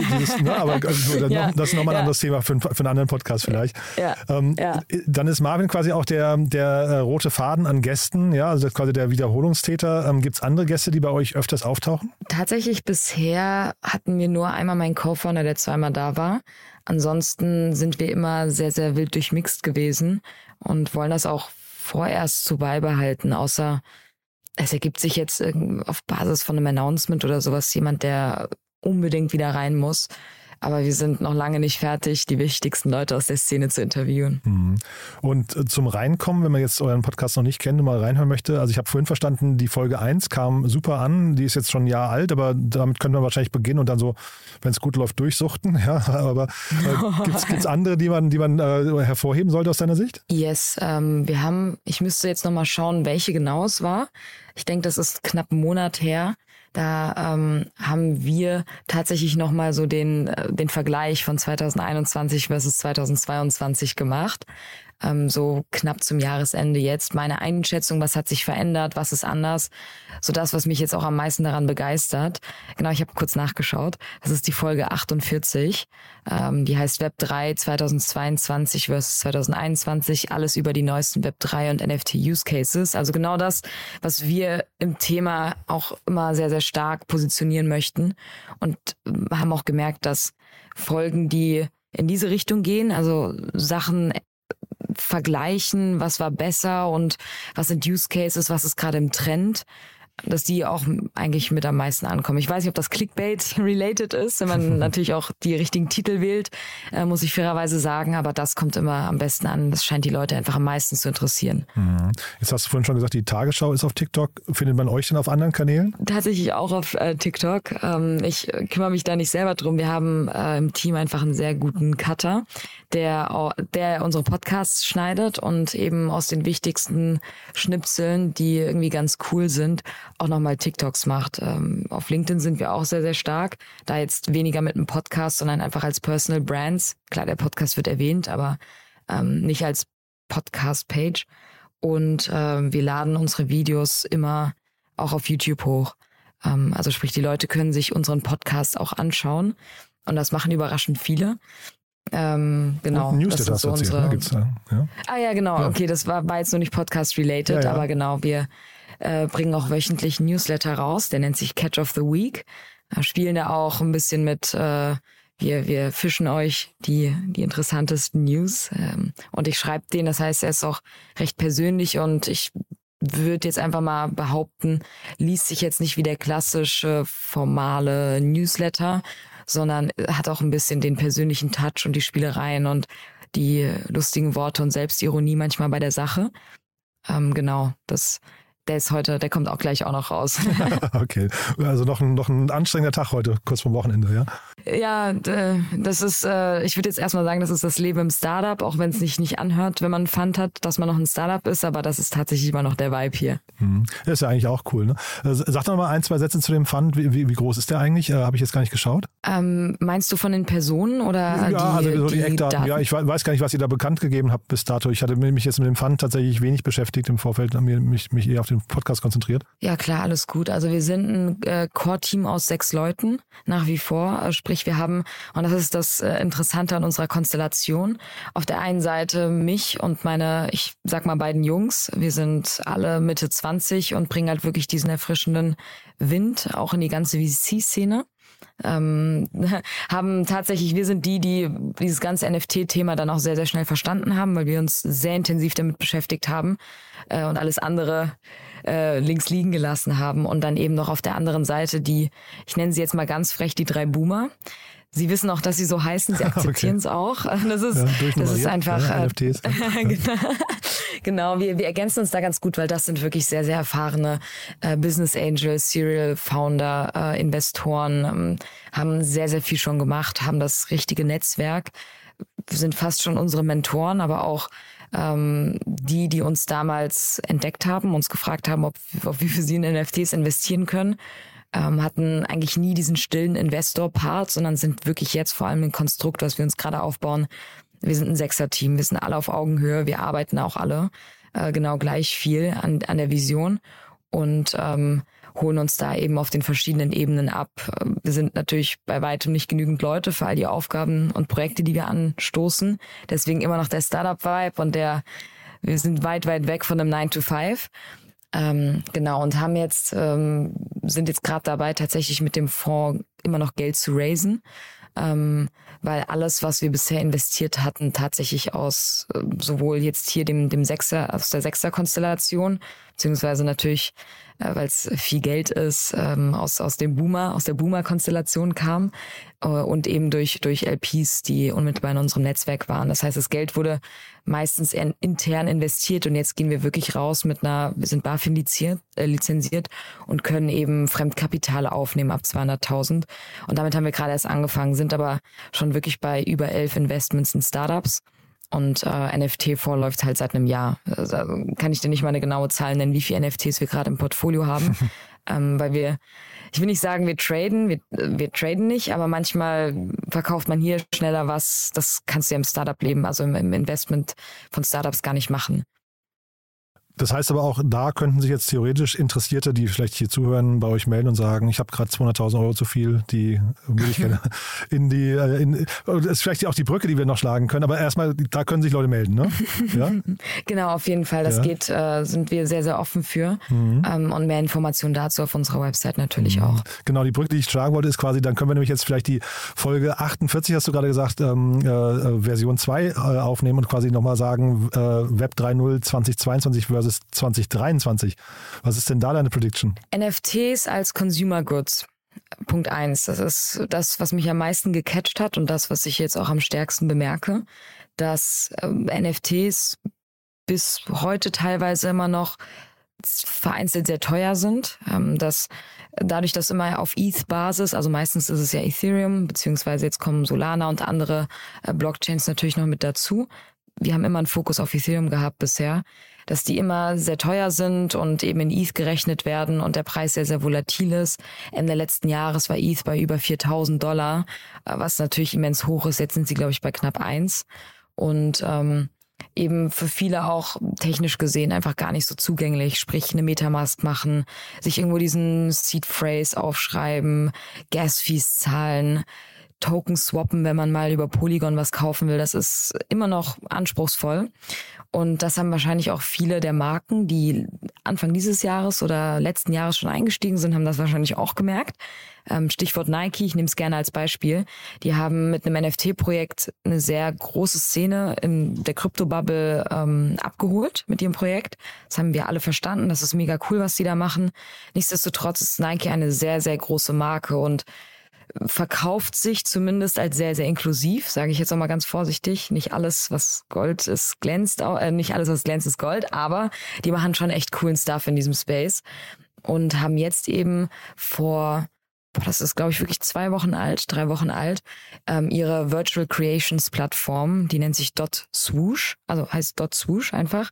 das ist nochmal ein anderes Thema für einen anderen Podcast vielleicht. Ja. Dann ist Marvin quasi auch der rote Faden an Gästen, ja, also quasi der Wiederholungstäter. Gibt es andere Gäste, die bei euch öfters auftauchen? Tatsächlich bisher hatten wir nur einmal meinen Co-Founder, der zweimal da war. Ansonsten sind wir immer sehr, sehr wild durchmixt gewesen und wollen das auch vorerst so beibehalten, außer es ergibt sich jetzt auf Basis von einem Announcement oder sowas jemand, der unbedingt wieder rein muss. Aber wir sind noch lange nicht fertig, die wichtigsten Leute aus der Szene zu interviewen. Und zum Reinkommen, wenn man jetzt euren Podcast noch nicht kennt und mal reinhören möchte, also ich habe vorhin verstanden, die Folge 1 kam super an, die ist jetzt schon ein Jahr alt, aber damit könnte man wahrscheinlich beginnen und dann so, wenn es gut läuft, durchsuchten. Ja, aber gibt's andere, die man hervorheben sollte aus deiner Sicht? Yes, ich müsste jetzt nochmal schauen, welche genau es war. Ich denke, das ist knapp einen Monat her. Da haben wir tatsächlich nochmal so den Vergleich von 2021 versus 2022 gemacht. So knapp zum Jahresende jetzt. Meine Einschätzung, was hat sich verändert, was ist anders. So das, was mich jetzt auch am meisten daran begeistert. Genau, ich habe kurz nachgeschaut. Das ist die Folge 48. Die heißt Web 3 2022 versus 2021. Alles über die neuesten Web 3 und NFT Use Cases. Also genau das, was wir im Thema auch immer sehr, sehr stark positionieren möchten. Und haben auch gemerkt, dass Folgen, die in diese Richtung gehen, also Sachen vergleichen, was war besser und was sind Use Cases, was ist gerade im Trend, dass die auch eigentlich mit am meisten ankommen. Ich weiß nicht, ob das Clickbait-related ist, wenn man natürlich auch die richtigen Titel wählt, muss ich fairerweise sagen, aber das kommt immer am besten an. Das scheint die Leute einfach am meisten zu interessieren. Jetzt hast du vorhin schon gesagt, die Tagesschau ist auf TikTok. Findet man euch denn auf anderen Kanälen? Tatsächlich auch auf TikTok. Ich kümmere mich da nicht selber drum. Wir haben im Team einfach einen sehr guten Cutter, der unsere Podcasts schneidet und eben aus den wichtigsten Schnipseln, die irgendwie ganz cool sind, auch nochmal TikToks macht. Auf LinkedIn sind wir auch sehr, sehr stark. Da jetzt weniger mit einem Podcast, sondern einfach als Personal Brands. Klar, der Podcast wird erwähnt, aber nicht als Podcast-Page. Und wir laden unsere Videos immer auch auf YouTube hoch. Also sprich, die Leute können sich unseren Podcast auch anschauen. Und das machen überraschend viele. Genau. Und Newsletter das sind so unsere. Gibt's da, ja? Ah ja, genau. Ja. Okay, das war jetzt nur nicht Podcast-related, aber genau, wir bringen auch wöchentlich einen Newsletter raus, der nennt sich Catch of the Week. Spielen da auch ein bisschen mit, wir fischen euch die interessantesten News und ich schreibe den, das heißt, er ist auch recht persönlich und ich würde jetzt einfach mal behaupten, liest sich jetzt nicht wie der klassische formale Newsletter, sondern hat auch ein bisschen den persönlichen Touch und die Spielereien und die lustigen Worte und Selbstironie manchmal bei der Sache. Genau, der kommt auch gleich auch noch raus. Okay, also noch ein anstrengender Tag heute, kurz vorm Wochenende, ja? Ja, das ist, ich würde jetzt erstmal sagen, das ist das Leben im Startup, auch wenn es sich nicht anhört, wenn man einen Fund hat, dass man noch ein Startup ist, aber das ist tatsächlich immer noch der Vibe hier. Das ist ja eigentlich auch cool, ne? Sag doch mal 1, 2 Sätze zu dem Fund. Wie groß ist der eigentlich? Habe ich jetzt gar nicht geschaut. Meinst du von den Personen oder die Eckdaten? Ja, ich weiß gar nicht, was ihr da bekannt gegeben habt bis dato. Ich hatte mich jetzt mit dem Fund tatsächlich wenig beschäftigt im Vorfeld, mich eher auf den Podcast konzentriert. Ja klar, alles gut. Also wir sind ein Core-Team aus 6 Leuten nach wie vor. Sprich, wir haben, und das ist das Interessante an unserer Konstellation, auf der einen Seite mich und meine, ich sag mal beiden Jungs. Wir sind alle Mitte 20 und bringen halt wirklich diesen erfrischenden Wind auch in die ganze VC-Szene. Haben tatsächlich, wir sind die dieses ganze NFT-Thema dann auch sehr, sehr schnell verstanden haben, weil wir uns sehr intensiv damit beschäftigt haben und alles andere links liegen gelassen haben. Und dann eben noch auf der anderen Seite ich nenne sie jetzt mal ganz frech, die 3 Boomer. Sie wissen auch, dass sie so heißen, sie akzeptieren es auch. Das ist einfach... Ja, NFTs. Genau, wir ergänzen uns da ganz gut, weil das sind wirklich sehr, sehr erfahrene Business Angels, Serial Founder, Investoren, haben sehr, sehr viel schon gemacht, haben das richtige Netzwerk, sind fast schon unsere Mentoren, aber auch die uns damals entdeckt haben, uns gefragt haben, ob wir für sie in NFTs investieren können. Hatten eigentlich nie diesen stillen Investor-Part, sondern sind wirklich jetzt vor allem ein Konstrukt, was wir uns gerade aufbauen. Wir sind ein 6er-Team, wir sind alle auf Augenhöhe, wir arbeiten auch alle genau gleich viel an der Vision und holen uns da eben auf den verschiedenen Ebenen ab. Wir sind natürlich bei weitem nicht genügend Leute für all die Aufgaben und Projekte, die wir anstoßen. Deswegen immer noch der Startup-Vibe und wir sind weit, weit weg von einem 9-to-5. Genau, und sind jetzt gerade dabei, tatsächlich mit dem Fonds immer noch Geld zu raisen. Weil alles, was wir bisher investiert hatten, tatsächlich aus sowohl jetzt hier dem Sechser, aus der Sechser-Konstellation, beziehungsweise natürlich, weil es viel Geld ist, aus der Boomer-Konstellation kam und eben durch LPs, die unmittelbar in unserem Netzwerk waren. Das heißt, das Geld wurde meistens intern investiert und jetzt gehen wir wirklich raus wir sind BaFin lizenziert und können eben Fremdkapital aufnehmen ab 200.000. Und damit haben wir gerade erst angefangen, sind aber schon wirklich bei über 11 Investments in Startups. Und NFT-Fonds läuft halt seit einem Jahr. Also kann ich dir nicht mal eine genaue Zahl nennen, wie viele NFTs wir gerade im Portfolio haben. Weil ich will nicht sagen, wir traden nicht, aber manchmal verkauft man hier schneller was. Das kannst du ja im Startup-Leben, also im Investment von Startups gar nicht machen. Das heißt aber auch, da könnten sich jetzt theoretisch Interessierte, die vielleicht hier zuhören, bei euch melden und sagen, ich habe gerade 200.000 Euro zu viel, die würde ich gerne das ist vielleicht auch die Brücke, die wir noch schlagen können, aber erstmal, da können sich Leute melden, ne? Ja? Genau, auf jeden Fall. Das geht, sind wir sehr, sehr offen für. Und mehr Informationen dazu auf unserer Website natürlich auch. Genau, die Brücke, die ich schlagen wollte, ist quasi, dann können wir nämlich jetzt vielleicht die Folge 48, hast du gerade gesagt, Version 2 aufnehmen und quasi nochmal sagen, Web 3.0 2022 versus 2023. Was ist denn da deine Prediction? NFTs als Consumer Goods. Punkt 1. Das ist das, was mich am meisten gecatcht hat und das, was ich jetzt auch am stärksten bemerke, dass NFTs bis heute teilweise immer noch vereinzelt sehr teuer sind. Dadurch, dass immer auf ETH-Basis, also meistens ist es ja Ethereum, beziehungsweise jetzt kommen Solana und andere Blockchains natürlich noch mit dazu. Wir haben immer einen Fokus auf Ethereum gehabt bisher, dass die immer sehr teuer sind und eben in ETH gerechnet werden und der Preis sehr, sehr volatil ist. Ende letzten Jahres war ETH bei über $4.000, was natürlich immens hoch ist. Jetzt sind sie, glaube ich, bei knapp 1. Und eben für viele auch technisch gesehen einfach gar nicht so zugänglich, sprich eine Metamask machen, sich irgendwo diesen Seed Phrase aufschreiben, Gas-Fees zahlen, Token swappen, wenn man mal über Polygon was kaufen will. Das ist immer noch anspruchsvoll. Und das haben wahrscheinlich auch viele der Marken, die Anfang dieses Jahres oder letzten Jahres schon eingestiegen sind, haben das wahrscheinlich auch gemerkt. Stichwort Nike, ich nehme es gerne als Beispiel. Die haben mit einem NFT-Projekt eine sehr große Szene in der Krypto-Bubble abgeholt mit ihrem Projekt. Das haben wir alle verstanden. Das ist mega cool, was die da machen. Nichtsdestotrotz ist Nike eine sehr, sehr große Marke und verkauft sich zumindest als sehr, sehr inklusiv, sage ich jetzt auch mal ganz vorsichtig. Nicht alles, was Gold ist, glänzt, nicht alles, was glänzt, ist Gold, aber die machen schon echt coolen Stuff in diesem Space und haben jetzt eben das ist, glaube ich, wirklich 3 Wochen alt, ihre Virtual Creations Plattform, die nennt sich .swoosh, also heißt .swoosh einfach,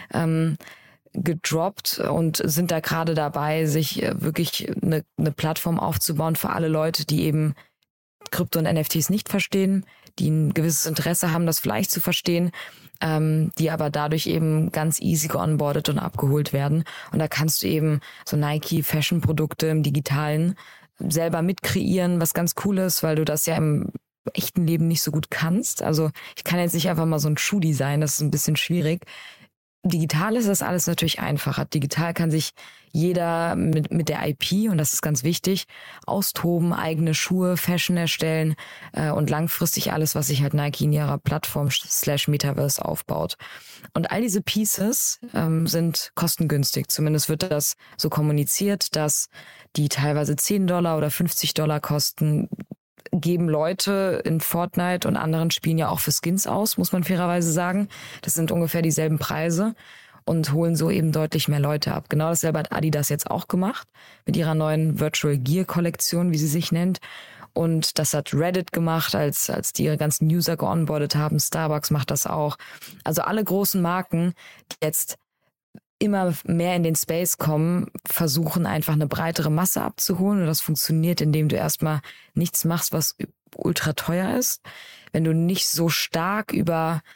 gedroppt und sind da gerade dabei, sich wirklich eine Plattform aufzubauen für alle Leute, die eben Krypto und NFTs nicht verstehen, die ein gewisses Interesse haben, das vielleicht zu verstehen, die aber dadurch eben ganz easy geonboardet und abgeholt werden. Und da kannst du eben so Nike-Fashion-Produkte im Digitalen selber mitkreieren, was ganz cool ist, weil du das ja im echten Leben nicht so gut kannst. Also ich kann jetzt nicht einfach mal so ein Schuh designen, das ist ein bisschen schwierig. Digital ist das alles natürlich einfacher. Digital kann sich jeder mit der IP, und das ist ganz wichtig, austoben, eigene Schuhe, Fashion erstellen und langfristig alles, was sich halt Nike in ihrer Plattform /Metaverse aufbaut. Und all diese Pieces sind kostengünstig. Zumindest wird das so kommuniziert, dass die teilweise $10 oder $50 kosten, geben Leute in Fortnite und anderen Spielen ja auch für Skins aus, muss man fairerweise sagen. Das sind ungefähr dieselben Preise und holen so eben deutlich mehr Leute ab. Genau dasselbe hat Adidas jetzt auch gemacht mit ihrer neuen Virtual Gear Kollektion, wie sie sich nennt. Und das hat Reddit gemacht, als die ihre ganzen User geonboardet haben. Starbucks macht das auch. Also alle großen Marken, die jetzt immer mehr in den Space kommen, versuchen einfach eine breitere Masse abzuholen. Und das funktioniert, indem du erstmal nichts machst, was ultra teuer ist. Wenn du nicht so stark über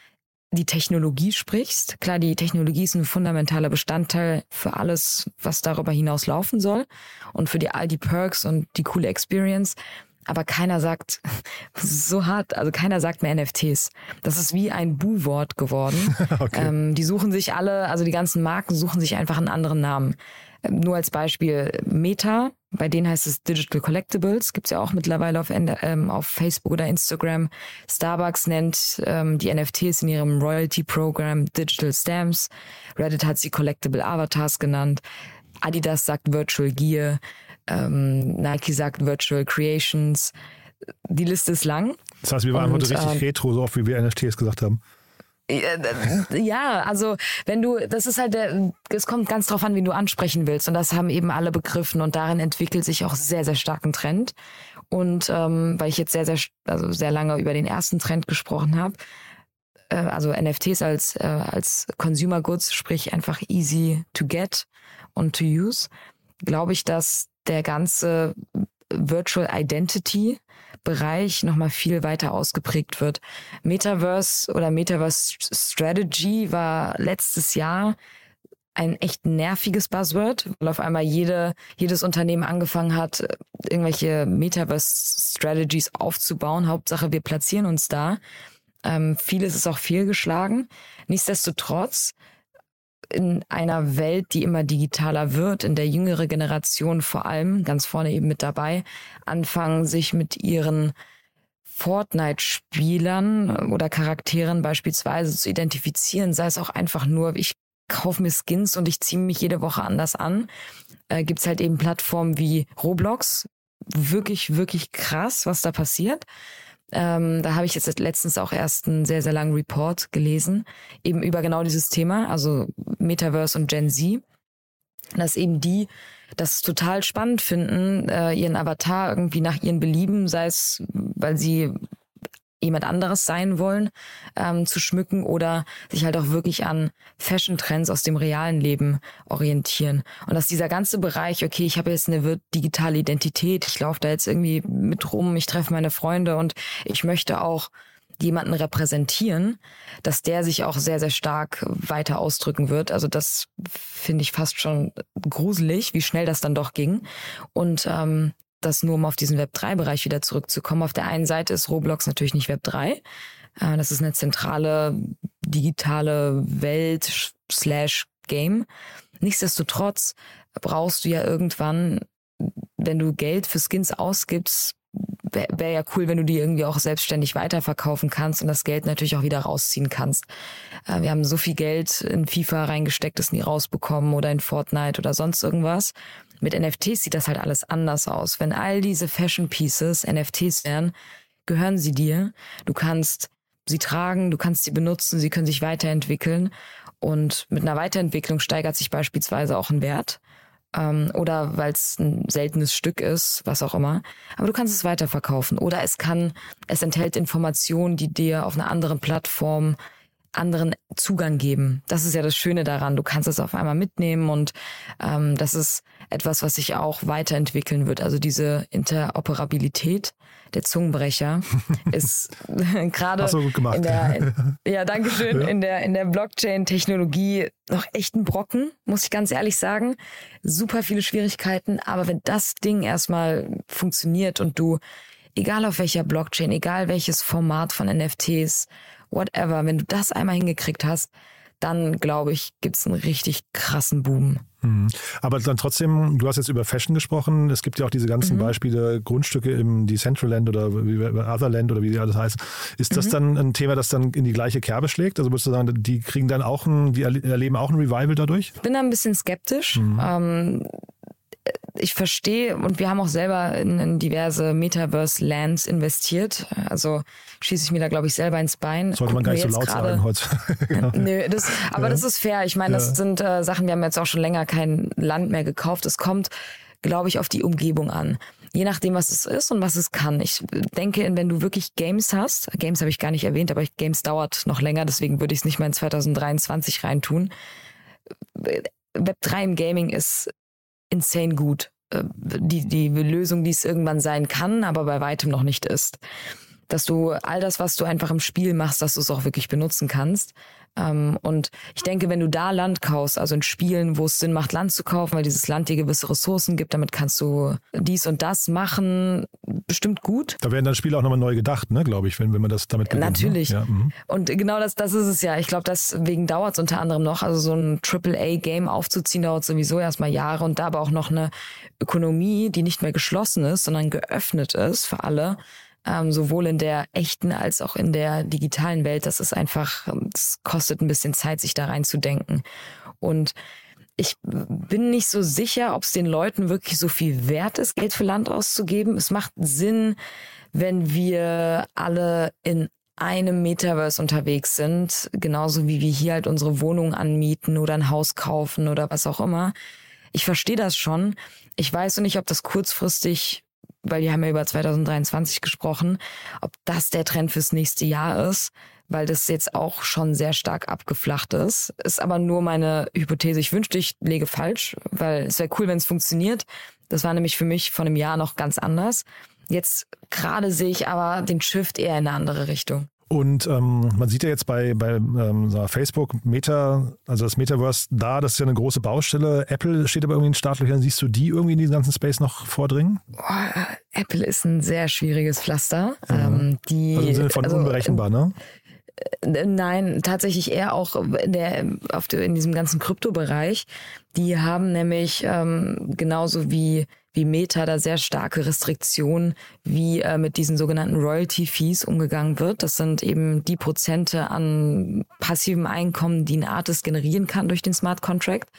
die Technologie sprichst. Klar, die Technologie ist ein fundamentaler Bestandteil für alles, was darüber hinaus laufen soll und für all die Perks und die coole Experience. Aber keiner sagt, so hart, also keiner sagt mehr NFTs. Das ist wie ein Bu-Wort geworden. Okay. Die suchen sich alle, also die ganzen Marken suchen sich einfach einen anderen Namen. Nur als Beispiel Meta, bei denen heißt es Digital Collectibles, gibt's ja auch mittlerweile auf Facebook oder Instagram. Starbucks nennt die NFTs in ihrem Royalty-Programm Digital Stamps. Reddit hat sie Collectible Avatars genannt. Adidas sagt Virtual Gear. Nike sagt Virtual Creations. Die Liste ist lang. Das heißt, wir waren heute richtig retro, so oft wie wir NFTs gesagt haben. Ja, also das ist halt es kommt ganz drauf an, wen du ansprechen willst, und das haben eben alle begriffen, und darin entwickelt sich auch sehr, sehr stark ein Trend. Und weil ich jetzt sehr lange über den ersten Trend gesprochen habe, also NFTs als Consumer Goods, sprich einfach easy to get und to use, glaube ich, dass der ganze Virtual Identity Bereich nochmal viel weiter ausgeprägt wird. Metaverse oder Metaverse Strategy war letztes Jahr ein echt nerviges Buzzword, weil auf einmal jedes Unternehmen angefangen hat, irgendwelche Metaverse Strategies aufzubauen. Hauptsache, wir platzieren uns da. Vieles ist auch fehlgeschlagen. Nichtsdestotrotz, in einer Welt, die immer digitaler wird, in der jüngere Generation vor allem, ganz vorne eben mit dabei, anfangen, sich mit ihren Fortnite-Spielern oder Charakteren beispielsweise zu identifizieren, sei es auch einfach nur, ich kaufe mir Skins und ich ziehe mich jede Woche anders an, gibt's halt eben Plattformen wie Roblox. Wirklich, wirklich krass, was da passiert. Da habe ich jetzt letztens auch erst einen sehr, sehr langen Report gelesen, eben über genau dieses Thema, also Metaverse und Gen Z, dass eben die das total spannend finden, ihren Avatar irgendwie nach ihren Belieben, sei es, weil sie jemand anderes sein wollen, zu schmücken oder sich halt auch wirklich an Fashion-Trends aus dem realen Leben orientieren. Und dass dieser ganze Bereich, okay, ich habe jetzt eine digitale Identität, ich laufe da jetzt irgendwie mit rum, ich treffe meine Freunde und ich möchte auch jemanden repräsentieren, dass der sich auch sehr, sehr stark weiter ausdrücken wird. Also das finde ich fast schon gruselig, wie schnell das dann doch ging. Und das nur, um auf diesen Web3-Bereich wieder zurückzukommen. Auf der einen Seite ist Roblox natürlich nicht Web3. Das ist eine zentrale digitale Welt /Game. Nichtsdestotrotz brauchst du ja irgendwann, wenn du Geld für Skins ausgibst, wäre ja cool, wenn du die irgendwie auch selbstständig weiterverkaufen kannst und das Geld natürlich auch wieder rausziehen kannst. Wir haben so viel Geld in FIFA reingesteckt, das nie rausbekommen, oder in Fortnite oder sonst irgendwas. Mit NFTs sieht das halt alles anders aus. Wenn all diese Fashion Pieces NFTs wären, gehören sie dir. Du kannst sie tragen, du kannst sie benutzen, sie können sich weiterentwickeln. Und mit einer Weiterentwicklung steigert sich beispielsweise auch ein Wert. Oder weil es ein seltenes Stück ist, was auch immer. Aber du kannst es weiterverkaufen. Oder es enthält Informationen, die dir auf einer anderen Plattform anderen Zugang geben. Das ist ja das Schöne daran. Du kannst es auf einmal mitnehmen, und das ist etwas, was sich auch weiterentwickeln wird. Also diese Interoperabilität, der Zungenbrecher, ist gerade Dankeschön, in der Blockchain-Technologie noch echt ein Brocken, muss ich ganz ehrlich sagen. Super viele Schwierigkeiten, aber wenn das Ding erstmal funktioniert und du, egal auf welcher Blockchain, egal welches Format von NFTs, whatever, wenn du das einmal hingekriegt hast, dann, glaube ich, gibt's einen richtig krassen Boom. Aber dann trotzdem, du hast jetzt über Fashion gesprochen, es gibt ja auch diese ganzen Beispiele, Grundstücke im Decentraland oder Otherland oder wie die alles heißt. Ist das dann ein Thema, das dann in die gleiche Kerbe schlägt? Also würdest du sagen, die kriegen dann auch die erleben auch ein Revival dadurch? Ich bin da ein bisschen skeptisch. Ich verstehe, und wir haben auch selber in diverse Metaverse-Lands investiert. Also schieße ich mir da, glaube ich, selber ins Bein. Sollte man gar nicht so laut sagen heute. Genau. Nö, das ist fair. Ich meine, das sind Sachen, wir haben jetzt auch schon länger kein Land mehr gekauft. Es kommt, glaube ich, auf die Umgebung an. Je nachdem, was es ist und was es kann. Ich denke, wenn du wirklich Games hast, Games habe ich gar nicht erwähnt, aber Games dauert noch länger, deswegen würde ich es nicht mehr in 2023 reintun. Web3 im Gaming ist insane gut. Die Lösung, die es irgendwann sein kann, aber bei weitem noch nicht ist. dass du all das, was du einfach im Spiel machst, dass du es auch wirklich benutzen kannst. Und ich denke, wenn du da Land kaufst, also in Spielen, wo es Sinn macht, Land zu kaufen, weil dieses Land dir gewisse Ressourcen gibt, damit kannst du dies und das machen, bestimmt gut. Da werden dann Spiele auch nochmal neu gedacht, ne, glaube ich, wenn man das damit gewinnt. Natürlich. Ne? Ja, und genau das ist es ja. Ich glaube, deswegen dauert es unter anderem noch. Also so ein AAA-Game aufzuziehen, dauert sowieso erstmal Jahre und da aber auch noch eine Ökonomie, die nicht mehr geschlossen ist, sondern geöffnet ist für alle. Sowohl in der echten als auch in der digitalen Welt. Das ist einfach, es kostet ein bisschen Zeit, sich da reinzudenken. Und ich bin nicht so sicher, ob es den Leuten wirklich so viel wert ist, Geld für Land auszugeben. Es macht Sinn, wenn wir alle in einem Metaverse unterwegs sind, genauso wie wir hier halt unsere Wohnung anmieten oder ein Haus kaufen oder was auch immer. Ich verstehe das schon. Ich weiß noch nicht, ob das kurzfristig, weil wir haben ja über 2023 gesprochen, ob das der Trend fürs nächste Jahr ist, weil das jetzt auch schon sehr stark abgeflacht ist. Ist aber nur meine Hypothese. Ich wünschte, ich lege falsch, weil es wäre cool, wenn es funktioniert. Das war nämlich für mich vor einem Jahr noch ganz anders. Jetzt gerade sehe ich aber den Shift eher in eine andere Richtung. Und man sieht ja jetzt bei Facebook, Meta, also das Metaverse da, das ist ja eine große Baustelle. Apple steht aber irgendwie in Startlöchern. Siehst du die irgendwie in diesen ganzen Space noch vordringen? Apple ist ein sehr schwieriges Pflaster. Also im Sinne von unberechenbar, ne? Nein, tatsächlich eher auch in diesem ganzen Kryptobereich. Die haben nämlich genauso wie Meta da sehr starke Restriktionen, wie mit diesen sogenannten Royalty-Fees umgegangen wird. Das sind eben die Prozente an passivem Einkommen, die ein Artist generieren kann durch den Smart Contract.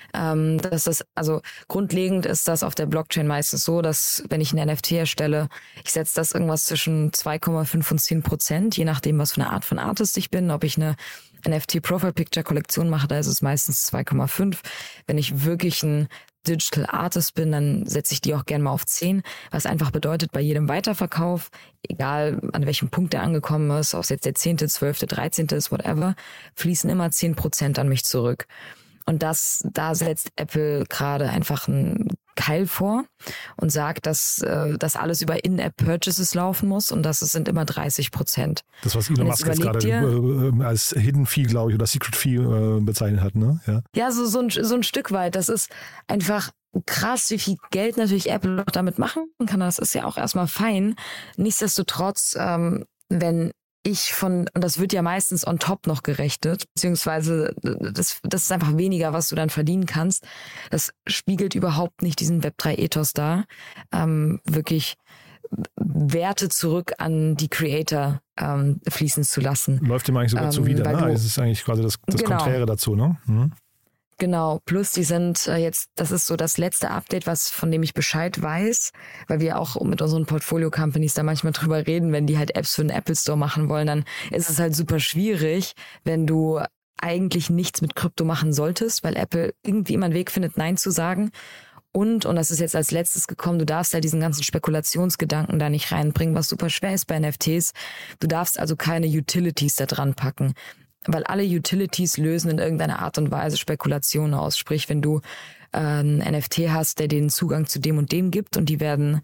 Also grundlegend ist das auf der Blockchain meistens so, dass wenn ich ein NFT erstelle, ich setze das irgendwas zwischen 2,5 und 10%, je nachdem, was für eine Art von Artist ich bin. Ob ich eine NFT-Profile-Picture-Kollektion mache, da ist es meistens 2,5. Wenn ich wirklich ein Digital Artist bin, dann setze ich die auch gerne mal auf 10, was einfach bedeutet, bei jedem Weiterverkauf, egal an welchem Punkt der angekommen ist, ob es jetzt der 10., 12., 13. ist, whatever, fließen immer 10% an mich zurück. Und da setzt Apple gerade einfach einen Keil vor und sagt, dass das alles über In-App-Purchases laufen muss und das sind immer 30%. Das, was Elon Musk jetzt gerade als Hidden Fee, glaube ich, oder Secret Fee bezeichnet hat, ne? Ja, so ein Stück weit. Das ist einfach krass, wie viel Geld natürlich Apple noch damit machen kann. Das ist ja auch erstmal fein. Nichtsdestotrotz, wenn und das wird ja meistens on top noch gerechnet, beziehungsweise das ist einfach weniger, was du dann verdienen kannst. Das spiegelt überhaupt nicht diesen Web3-Ethos dar. Wirklich Werte zurück an die Creator fließen zu lassen. Läuft dem eigentlich sogar zuwider, ne? Das ist eigentlich quasi das Konträre dazu, ne? Mhm. Genau, plus die sind jetzt, das ist so das letzte Update, von dem ich Bescheid weiß, weil wir auch mit unseren Portfolio-Companies da manchmal drüber reden, wenn die halt Apps für den Apple Store machen wollen, dann ist es halt super schwierig, wenn du eigentlich nichts mit Krypto machen solltest, weil Apple irgendwie immer einen Weg findet, Nein zu sagen. Und das ist jetzt als letztes gekommen, du darfst ja diesen ganzen Spekulationsgedanken da nicht reinbringen, was super schwer ist bei NFTs. Du darfst also keine Utilities da dran packen. Weil alle Utilities lösen in irgendeiner Art und Weise Spekulationen aus. Sprich, wenn du einen NFT hast, der den Zugang zu dem und dem gibt und die werden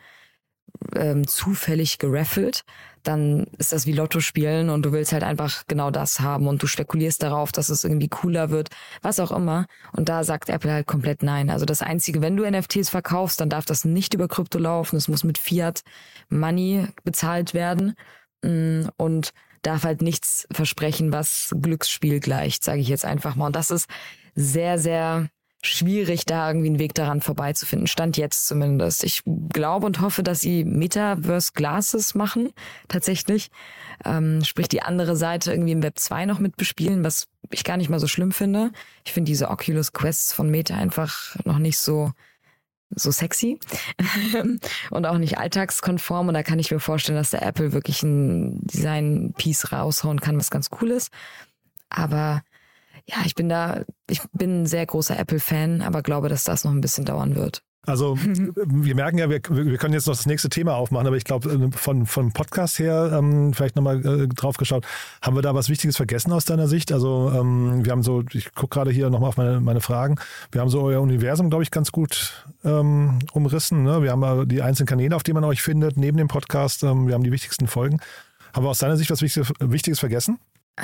zufällig geraffelt, dann ist das wie Lotto spielen und du willst halt einfach genau das haben und du spekulierst darauf, dass es irgendwie cooler wird, was auch immer. Und da sagt Apple halt komplett nein. Also das Einzige, wenn du NFTs verkaufst, dann darf das nicht über Krypto laufen. Es muss mit Fiat Money bezahlt werden und darf halt nichts versprechen, was Glücksspiel gleicht, sage ich jetzt einfach mal. Und das ist sehr, sehr schwierig, da irgendwie einen Weg daran vorbeizufinden. Stand jetzt zumindest. Ich glaube und hoffe, dass sie Metaverse Glasses machen, tatsächlich. Sprich, die andere Seite irgendwie im Web 2 noch mit bespielen, was ich gar nicht mal so schlimm finde. Ich finde diese Oculus Quests von Meta einfach noch nicht so sexy und auch nicht alltagskonform. Und da kann ich mir vorstellen, dass der Apple wirklich ein Design-Piece raushauen kann, was ganz cool ist. Aber ja, ich bin ein sehr großer Apple-Fan, aber glaube, dass das noch ein bisschen dauern wird. Also wir merken ja, wir können jetzt noch das nächste Thema aufmachen, aber ich glaube, von Podcast her, vielleicht nochmal drauf geschaut, haben wir da was Wichtiges vergessen aus deiner Sicht? Also wir haben ich gucke gerade hier nochmal auf meine Fragen, wir haben so euer Universum, glaube ich, ganz gut umrissen. Ne? Wir haben die einzelnen Kanäle, auf die man euch findet, neben dem Podcast, wir haben die wichtigsten Folgen. Haben wir aus deiner Sicht was Wichtiges vergessen?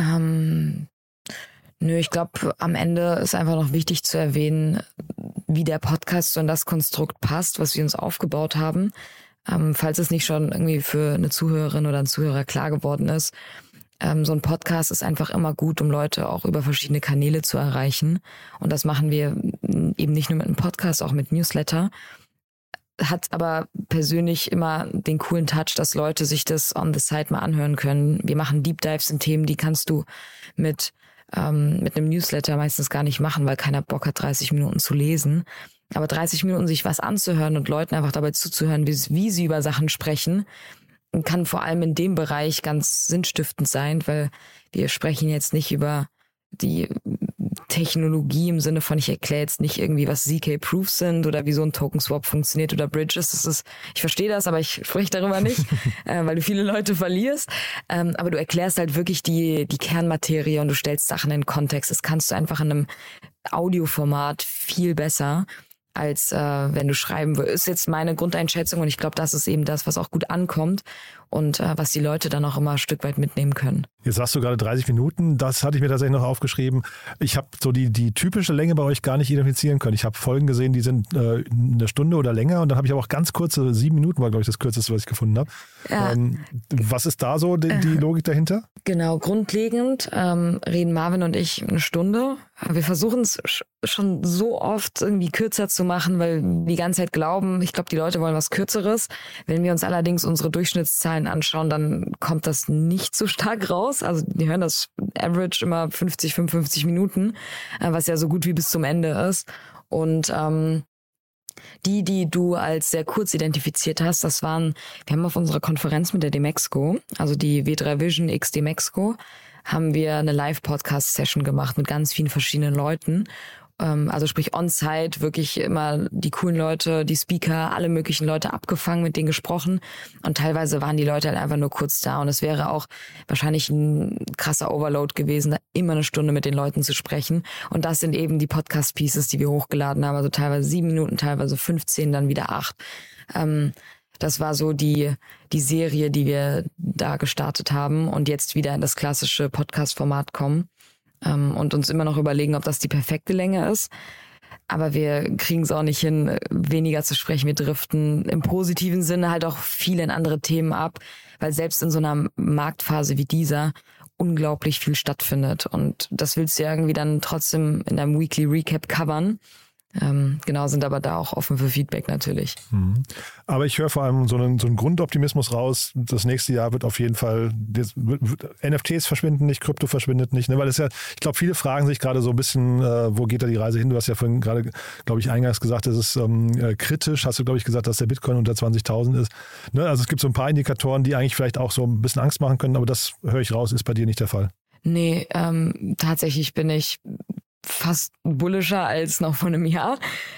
Nö, ich glaube, am Ende ist einfach noch wichtig zu erwähnen, wie der Podcast so in das Konstrukt passt, was wir uns aufgebaut haben. Falls es nicht schon irgendwie für eine Zuhörerin oder einen Zuhörer klar geworden ist. So ein Podcast ist einfach immer gut, um Leute auch über verschiedene Kanäle zu erreichen. Und das machen wir eben nicht nur mit einem Podcast, auch mit Newsletter. Hat aber persönlich immer den coolen Touch, dass Leute sich das on the side mal anhören können. Wir machen Deep Dives in Themen, die kannst du mit einem Newsletter meistens gar nicht machen, weil keiner Bock hat, 30 Minuten zu lesen. Aber 30 Minuten sich was anzuhören und Leuten einfach dabei zuzuhören, wie sie über Sachen sprechen, kann vor allem in dem Bereich ganz sinnstiftend sein, weil wir sprechen jetzt nicht über die Technologie im Sinne von, ich erkläre jetzt nicht irgendwie, was ZK-Proofs sind oder wie so ein Token-Swap funktioniert oder Bridges. Ich verstehe das, aber ich spreche darüber nicht, weil du viele Leute verlierst. Aber du erklärst halt wirklich die Kernmaterie und du stellst Sachen in Kontext. Das kannst du einfach in einem Audioformat viel besser, als wenn du schreiben würdest. Ist jetzt meine Grundeinschätzung und ich glaube, das ist eben das, was auch gut ankommt und was die Leute dann auch immer ein Stück weit mitnehmen können. Jetzt sagst du gerade 30 Minuten, das hatte ich mir tatsächlich noch aufgeschrieben. Ich habe so die typische Länge bei euch gar nicht identifizieren können. Ich habe Folgen gesehen, die sind eine Stunde oder länger und dann habe ich aber auch ganz kurze, 7 Minuten war, glaube ich, das kürzeste, was ich gefunden habe. Ja. Was ist da so die Logik dahinter? Genau, grundlegend reden Marvin und ich eine Stunde. Wir versuchen es schon so oft irgendwie kürzer zu machen, weil wir die ganze Zeit glauben, ich glaube, die Leute wollen was Kürzeres. Wenn wir uns allerdings unsere Durchschnittszahlen anschauen, dann kommt das nicht so stark raus. Also die hören das Average immer 50, 55 Minuten, was ja so gut wie bis zum Ende ist. Und die du als sehr kurz identifiziert hast, wir haben auf unserer Konferenz mit der Demexco, also die W3 Vision X Demexco, haben wir eine Live-Podcast-Session gemacht mit ganz vielen verschiedenen Leuten. Also sprich on-site, wirklich immer die coolen Leute, die Speaker, alle möglichen Leute abgefangen, mit denen gesprochen. Und teilweise waren die Leute halt einfach nur kurz da. Und es wäre auch wahrscheinlich ein krasser Overload gewesen, da immer eine Stunde mit den Leuten zu sprechen. Und das sind eben die Podcast-Pieces, die wir hochgeladen haben. Also teilweise 7 Minuten, teilweise 15, dann wieder 8. Das war so die Serie, die wir da gestartet haben und jetzt wieder in das klassische Podcast-Format kommen. Und uns immer noch überlegen, ob das die perfekte Länge ist. Aber wir kriegen es auch nicht hin, weniger zu sprechen. Wir driften im positiven Sinne halt auch viel in andere Themen ab, weil selbst in so einer Marktphase wie dieser unglaublich viel stattfindet. Und das willst du ja irgendwie dann trotzdem in deinem Weekly Recap covern. Genau, sind aber da auch offen für Feedback natürlich. Aber ich höre vor allem so einen Grundoptimismus raus. Das nächste Jahr wird auf jeden Fall, NFTs verschwinden nicht, Krypto verschwindet nicht, ne? Weil es ja, ich glaube, viele fragen sich gerade so ein bisschen, wo geht da die Reise hin? Du hast ja vorhin gerade, glaube ich, eingangs gesagt, es ist kritisch, hast du, glaube ich, gesagt, dass der Bitcoin unter 20.000 ist. Ne? Also es gibt so ein paar Indikatoren, die eigentlich vielleicht auch so ein bisschen Angst machen können, aber das höre ich raus, ist bei dir nicht der Fall. Nee, tatsächlich bin ich fast bullischer als noch vor einem Jahr,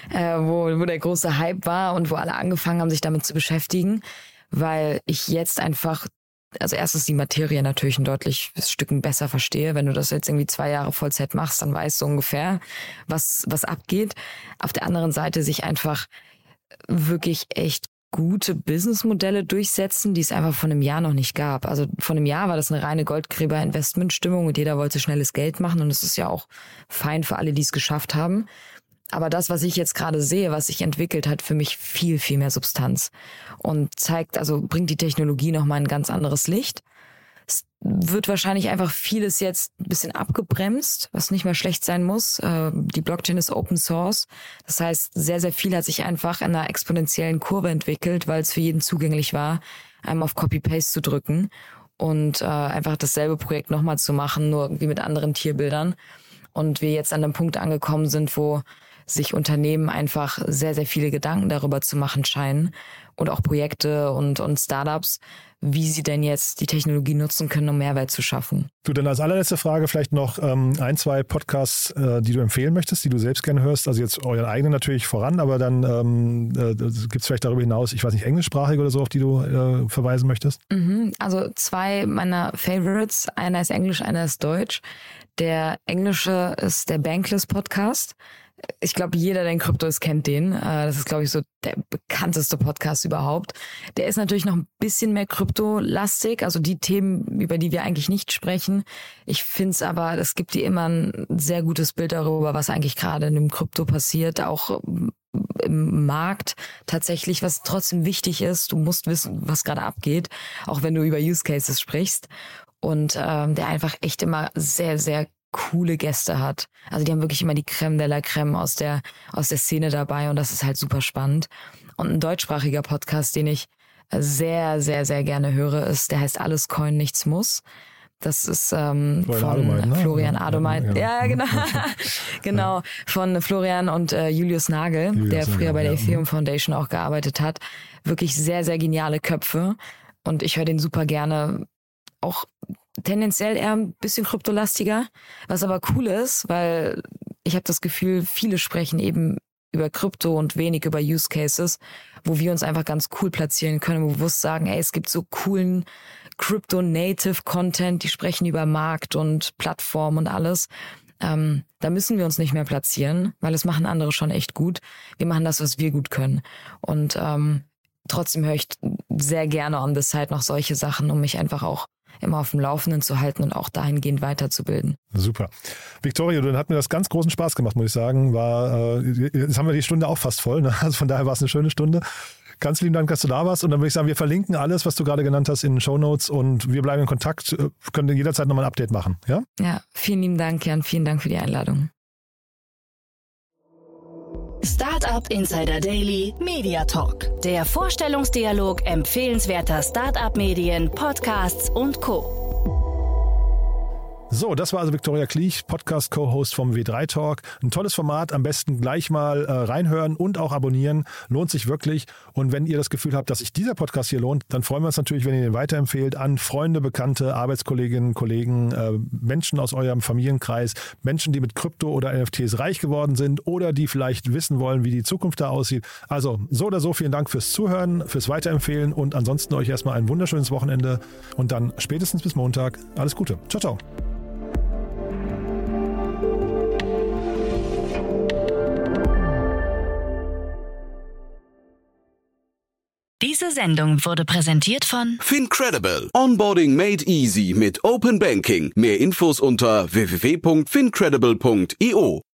wo der große Hype war und wo alle angefangen haben, sich damit zu beschäftigen, weil ich jetzt einfach, also erstens die Materie natürlich ein deutliches Stück besser verstehe. Wenn du das jetzt irgendwie 2 Jahre Vollzeit machst, dann weißt du ungefähr, was abgeht. Auf der anderen Seite sich einfach wirklich echt gute Businessmodelle durchsetzen, die es einfach vor einem Jahr noch nicht gab. Also vor einem Jahr war das eine reine Goldgräber-Investmentstimmung und jeder wollte schnelles Geld machen und es ist ja auch fein für alle, die es geschafft haben. Aber das, was ich jetzt gerade sehe, was sich entwickelt, hat für mich viel, viel mehr Substanz und zeigt, also bringt die Technologie nochmal ein ganz anderes Licht. Es wird wahrscheinlich einfach vieles jetzt ein bisschen abgebremst, was nicht mehr schlecht sein muss. Die Blockchain ist Open Source. Das heißt, sehr, sehr viel hat sich einfach in einer exponentiellen Kurve entwickelt, weil es für jeden zugänglich war, einmal auf Copy-Paste zu drücken und einfach dasselbe Projekt nochmal zu machen, nur irgendwie mit anderen Tierbildern. Und wir jetzt an einem Punkt angekommen sind, wo sich Unternehmen einfach sehr, sehr viele Gedanken darüber zu machen scheinen und auch Projekte und Startups, wie sie denn jetzt die Technologie nutzen können, um Mehrwert zu schaffen. Du, dann als allerletzte Frage vielleicht noch 1, 2 Podcasts, die du empfehlen möchtest, die du selbst gerne hörst. Also jetzt euren eigenen natürlich voran, aber dann gibt es vielleicht darüber hinaus, ich weiß nicht, englischsprachig oder so, auf die du verweisen möchtest? Also 2 meiner Favorites, einer ist Englisch, einer ist Deutsch. Der englische ist der Bankless Podcast. Ich glaube, jeder, der in Krypto ist, kennt den. Das ist, glaube ich, so der bekannteste Podcast überhaupt. Der ist natürlich noch ein bisschen mehr kryptolastig, also die Themen, über die wir eigentlich nicht sprechen. Ich finde es aber, es gibt dir immer ein sehr gutes Bild darüber, was eigentlich gerade in dem Krypto passiert, auch im Markt tatsächlich, was trotzdem wichtig ist. Du musst wissen, was gerade abgeht, auch wenn du über Use Cases sprichst. Und der einfach echt immer sehr, sehr coole Gäste hat. Also die haben wirklich immer die Crème de la Crème aus der Szene dabei und das ist halt super spannend. Und ein deutschsprachiger Podcast, den ich sehr, sehr, sehr gerne höre, der heißt Alles Coin, Nichts Muss. Das ist von Florian Adomeit. Ja, genau. Genau, von Florian und Julius Nagel, der früher bei der Ethereum Foundation auch gearbeitet hat. Wirklich sehr, sehr geniale Köpfe und ich höre den super gerne. Auch tendenziell eher ein bisschen kryptolastiger, was aber cool ist, weil ich habe das Gefühl, viele sprechen eben über Krypto und wenig über Use Cases, wo wir uns einfach ganz cool platzieren können, wo wir bewusst sagen, es gibt so coolen Crypto-Native-Content, die sprechen über Markt und Plattform und alles. Da müssen wir uns nicht mehr platzieren, weil es machen andere schon echt gut. Wir machen das, was wir gut können. Und trotzdem höre ich sehr gerne on the side noch solche Sachen, um mich einfach auch immer auf dem Laufenden zu halten und auch dahingehend weiterzubilden. Super. Victoria, dann hat mir das ganz großen Spaß gemacht, muss ich sagen. Jetzt haben wir die Stunde auch fast voll, ne? Also von daher war es eine schöne Stunde. Ganz lieben Dank, dass du da warst. Und dann würde ich sagen, wir verlinken alles, was du gerade genannt hast, in den Shownotes und wir bleiben in Kontakt. Können jederzeit nochmal ein Update machen. Ja? Ja, vielen lieben Dank, Jan. Vielen Dank für die Einladung. Startup Insider Daily Media Talk. Der Vorstellungsdialog empfehlenswerter Startup-Medien, Podcasts und Co. So, das war also Victoria Klich, Podcast-Co-Host vom W3 Talk. Ein tolles Format, am besten gleich mal reinhören und auch abonnieren. Lohnt sich wirklich. Und wenn ihr das Gefühl habt, dass sich dieser Podcast hier lohnt, dann freuen wir uns natürlich, wenn ihr den weiterempfehlt an Freunde, Bekannte, Arbeitskolleginnen, Kollegen, Menschen aus eurem Familienkreis, Menschen, die mit Krypto oder NFTs reich geworden sind oder die vielleicht wissen wollen, wie die Zukunft da aussieht. Also so oder so, vielen Dank fürs Zuhören, fürs Weiterempfehlen und ansonsten euch erstmal ein wunderschönes Wochenende und dann spätestens bis Montag. Alles Gute. Ciao, ciao. Diese Sendung wurde präsentiert von Fincredible. Onboarding made easy mit Open Banking. Mehr Infos unter www.fincredible.io.